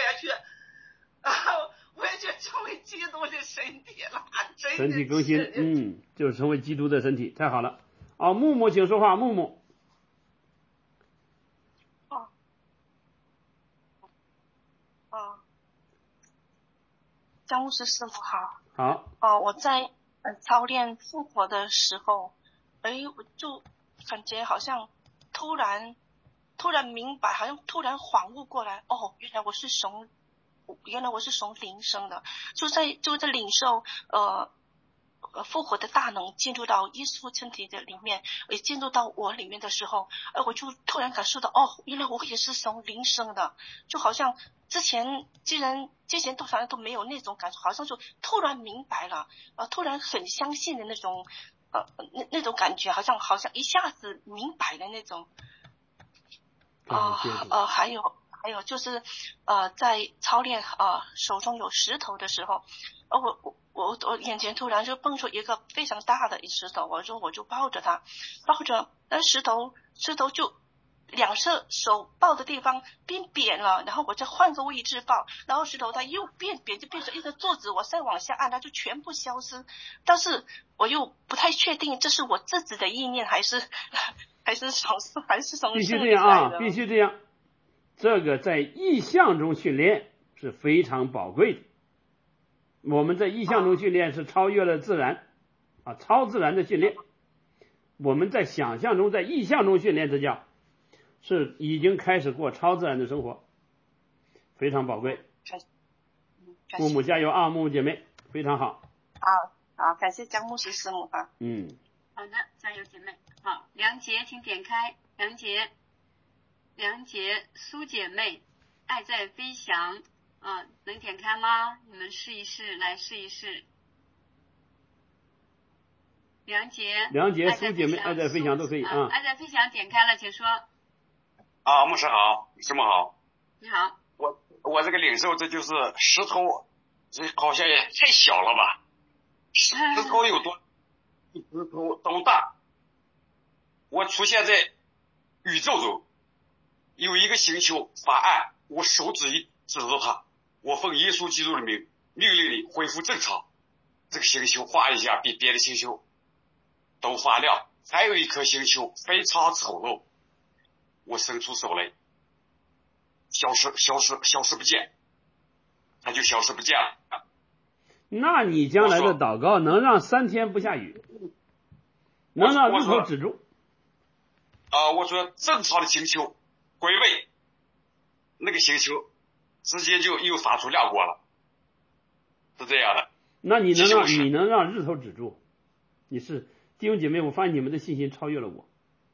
Speaker 21: 全成为基督的身体了。
Speaker 1: 身体更新，就是成为基督的身体，太好了。木木请说话，木木。
Speaker 22: 张牧师师傅好。
Speaker 1: 好。
Speaker 22: 我在操练复活的时候，我就感觉好像突然明白，好像突然恍悟过来，原来我是从灵生的，就在领受复活的大能进入到耶稣身体的里面，也进入到我里面的时候，我就突然感受到，原来我也是从灵生的，就好像之前都反正都没有那种感受，好像就突然明白了，突然很相信的那种那种感觉，好像一下子明白的那种。还有就是在操练手中有石头的时候，我眼前突然就蹦出一个非常大的石头，我就抱着它，那石头就两侧手抱的地方变扁了，然后我再换个位置抱，然后石头它又变扁，就变成一个座子，我再往下按它就全部消失。但是我又不太确定这是我自己的意念还是从
Speaker 1: 必须这样啊，必须这样。 这个在意象中训练是非常宝贵的。我们在意象中训练是超越了自然超自然的训练。我们在想象中在意象中训练，这叫是已经开始过超自然的生活，非常宝贵。木木加油啊，木木姐妹，非常好。
Speaker 22: 好，感谢江牧师师母哈。
Speaker 2: 好的，加油姐妹。好，梁杰请点开，梁杰苏姐妹，爱在飞翔能点开吗？你们试一试，来试一试。梁杰苏姐妹，爱在飞翔都可以啊。爱在飞翔点开了，请说。
Speaker 4: 牧师好，师母好。
Speaker 2: 你好。
Speaker 4: 我这个领受，这就是石头，这好像也太小了吧？石头有多？石头多大？我出现在宇宙中，有一个星球发暗，我手指一指着它，我奉耶稣基督的名命令你恢复正常。这个星球哗一下比别的星球都发亮，还有一颗星球非常丑陋，我伸出手来，消失不见，它就消失不见了。
Speaker 1: 那你将来的祷告能让3天不下雨，能让日头止住。
Speaker 4: 我说正常的星球归位，那个星球直接就又发出亮光了，是这样的。
Speaker 1: 那你能让日头止住？你是弟兄姐妹，我发现你们的信心超越了我，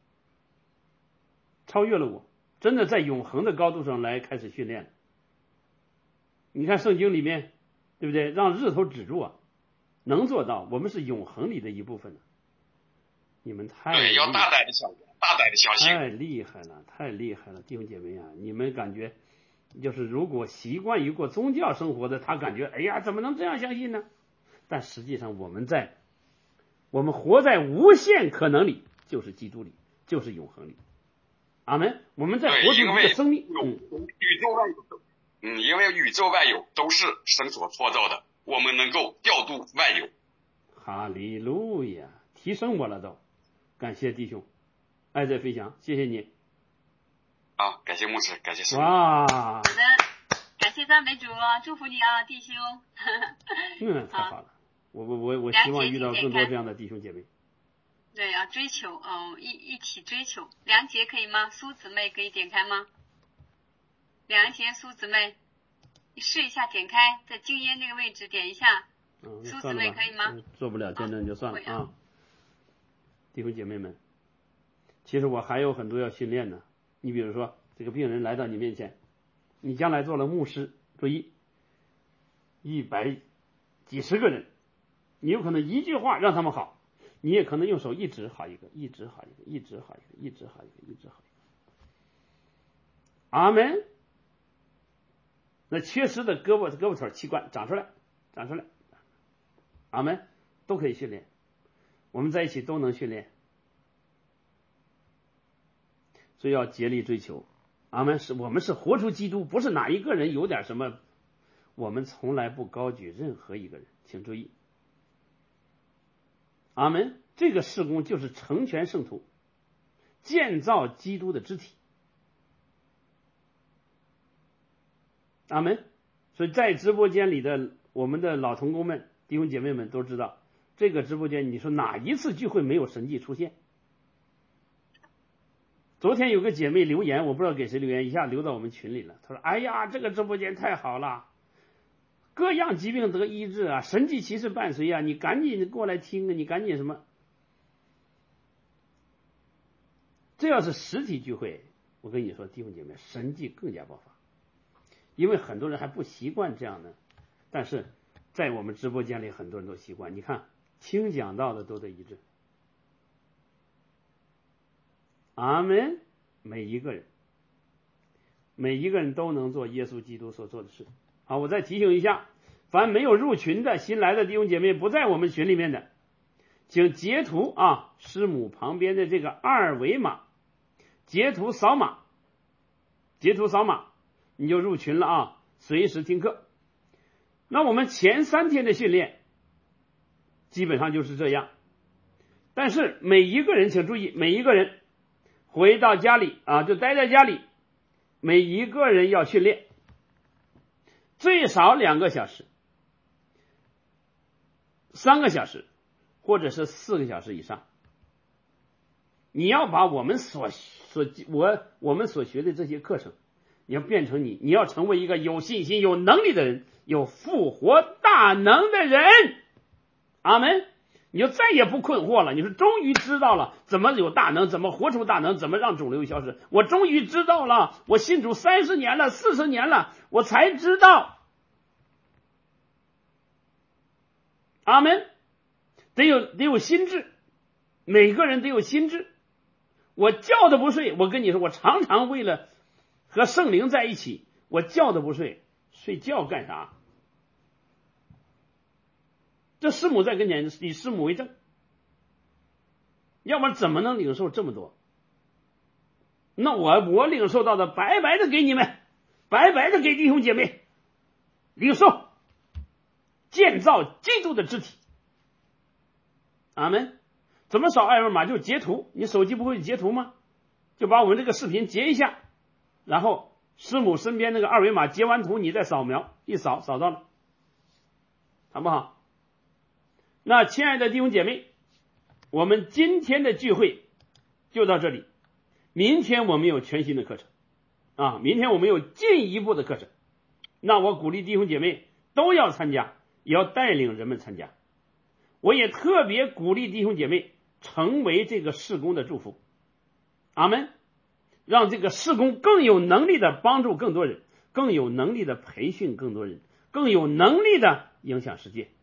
Speaker 1: 真的在永恒的高度上来开始训练了。你看圣经里面，对不对？让日头止住能做到，我们是永恒里的一部分。你们
Speaker 4: 对，要大胆的相信，
Speaker 1: 太厉害了，弟兄姐妹你们感觉就是如果习惯于过宗教生活的，他感觉哎呀怎么能这样相信呢？但实际上我们活在无限可能里，就是基督里，就是永恒里。阿们。我们在活出一个生命。
Speaker 4: 因为宇宙万有都是神所创造的，我们能够调度万有。
Speaker 1: 哈利路亚，提升我了都，感谢弟兄，爱在飞翔，谢谢你。
Speaker 4: 感谢牧师，感谢师母。
Speaker 1: 哇，
Speaker 2: 好的，感谢赞美主，祝福你弟兄。
Speaker 1: 太好了，我希望遇到更多这样的弟兄姐妹。
Speaker 2: 对，要追求一起追求。梁杰可以吗？苏姊妹可以点开吗？梁杰苏姊妹，你试一下点开，在静音这个位置点一下。苏姊妹可以吗？
Speaker 1: 做不了见证就算了弟兄姐妹们，其实我还有很多要训练呢。你比如说这个病人来到你面前，你将来做了牧师，注意100几十个人，你有可能一句话让他们好，你也可能用手一直好一个，一直好一个，一直好一个，一直好一个，一直好一个。阿门。那缺失的胳膊腿器官长出来，阿门，都可以训练，我们在一起都能训练，所以要竭力追求。阿门。我们是活出基督，不是哪一个人有点什么，我们从来不高举任何一个人，请注意。阿门。这个事工就是成全圣徒，建造基督的肢体。阿门。所以在直播间里的我们的老同工们、弟兄姐妹们都知道，这个直播间你说哪一次聚会没有神迹出现？昨天有个姐妹留言，我不知道给谁留言，一下留到我们群里了。她说：“哎呀，这个直播间太好了，各样疾病得医治神迹奇事伴随你赶紧过来听你赶紧什么？”这要是实体聚会，我跟你说，弟兄姐妹，神迹更加爆发。因为很多人还不习惯这样的，但是在我们直播间里很多人都习惯。你看听讲道的都得医治，阿们。每一个人都能做耶稣基督所做的事。好，我再提醒一下，凡没有入群的新来的弟兄姐妹不在我们群里面的，请截图师母旁边的这个2维码，截图扫码，你就入群了随时听课。那我们前3天的训练基本上就是这样，但是每一个人请注意，每一个人回到家里就待在家里， 每一个人要训练最少2个小时、3个小时，或者是4个小时以上。你要把我们所学的这些课程，你要变成你要成为一个有信心、有能力的人，有复活大能的人。阿们。你就再也不困惑了，你说终于知道了怎么有大能，怎么活出大能，怎么让肿瘤消失。我终于知道了，我信主30年了40年了，我才知道。阿们。得有心智，每个人得有心智。我觉得不睡，我跟你说，我常常为了和圣灵在一起，我觉得不睡，睡觉干啥？这师母在跟前，以师母为证，要不然怎么能领受这么多？那我领受到的白白的给你们，白白的给弟兄姐妹领受，建造基督的肢体。阿们。怎么扫二维码？就截图，你手机不会截图吗？就把我们这个视频截一下，然后师母身边那个二维码截完图，你再扫描，一扫到了，好不好？那亲爱的弟兄姐妹，我们今天的聚会就到这里，明天我们有全新的课程啊，明天我们有进一步的课程。那我鼓励弟兄姐妹都要参加，也要带领人们参加。我也特别鼓励弟兄姐妹成为这个事工的祝福。阿们。让这个事工更有能力的帮助更多人，更有能力的培训更多人，更有能力的影响世界。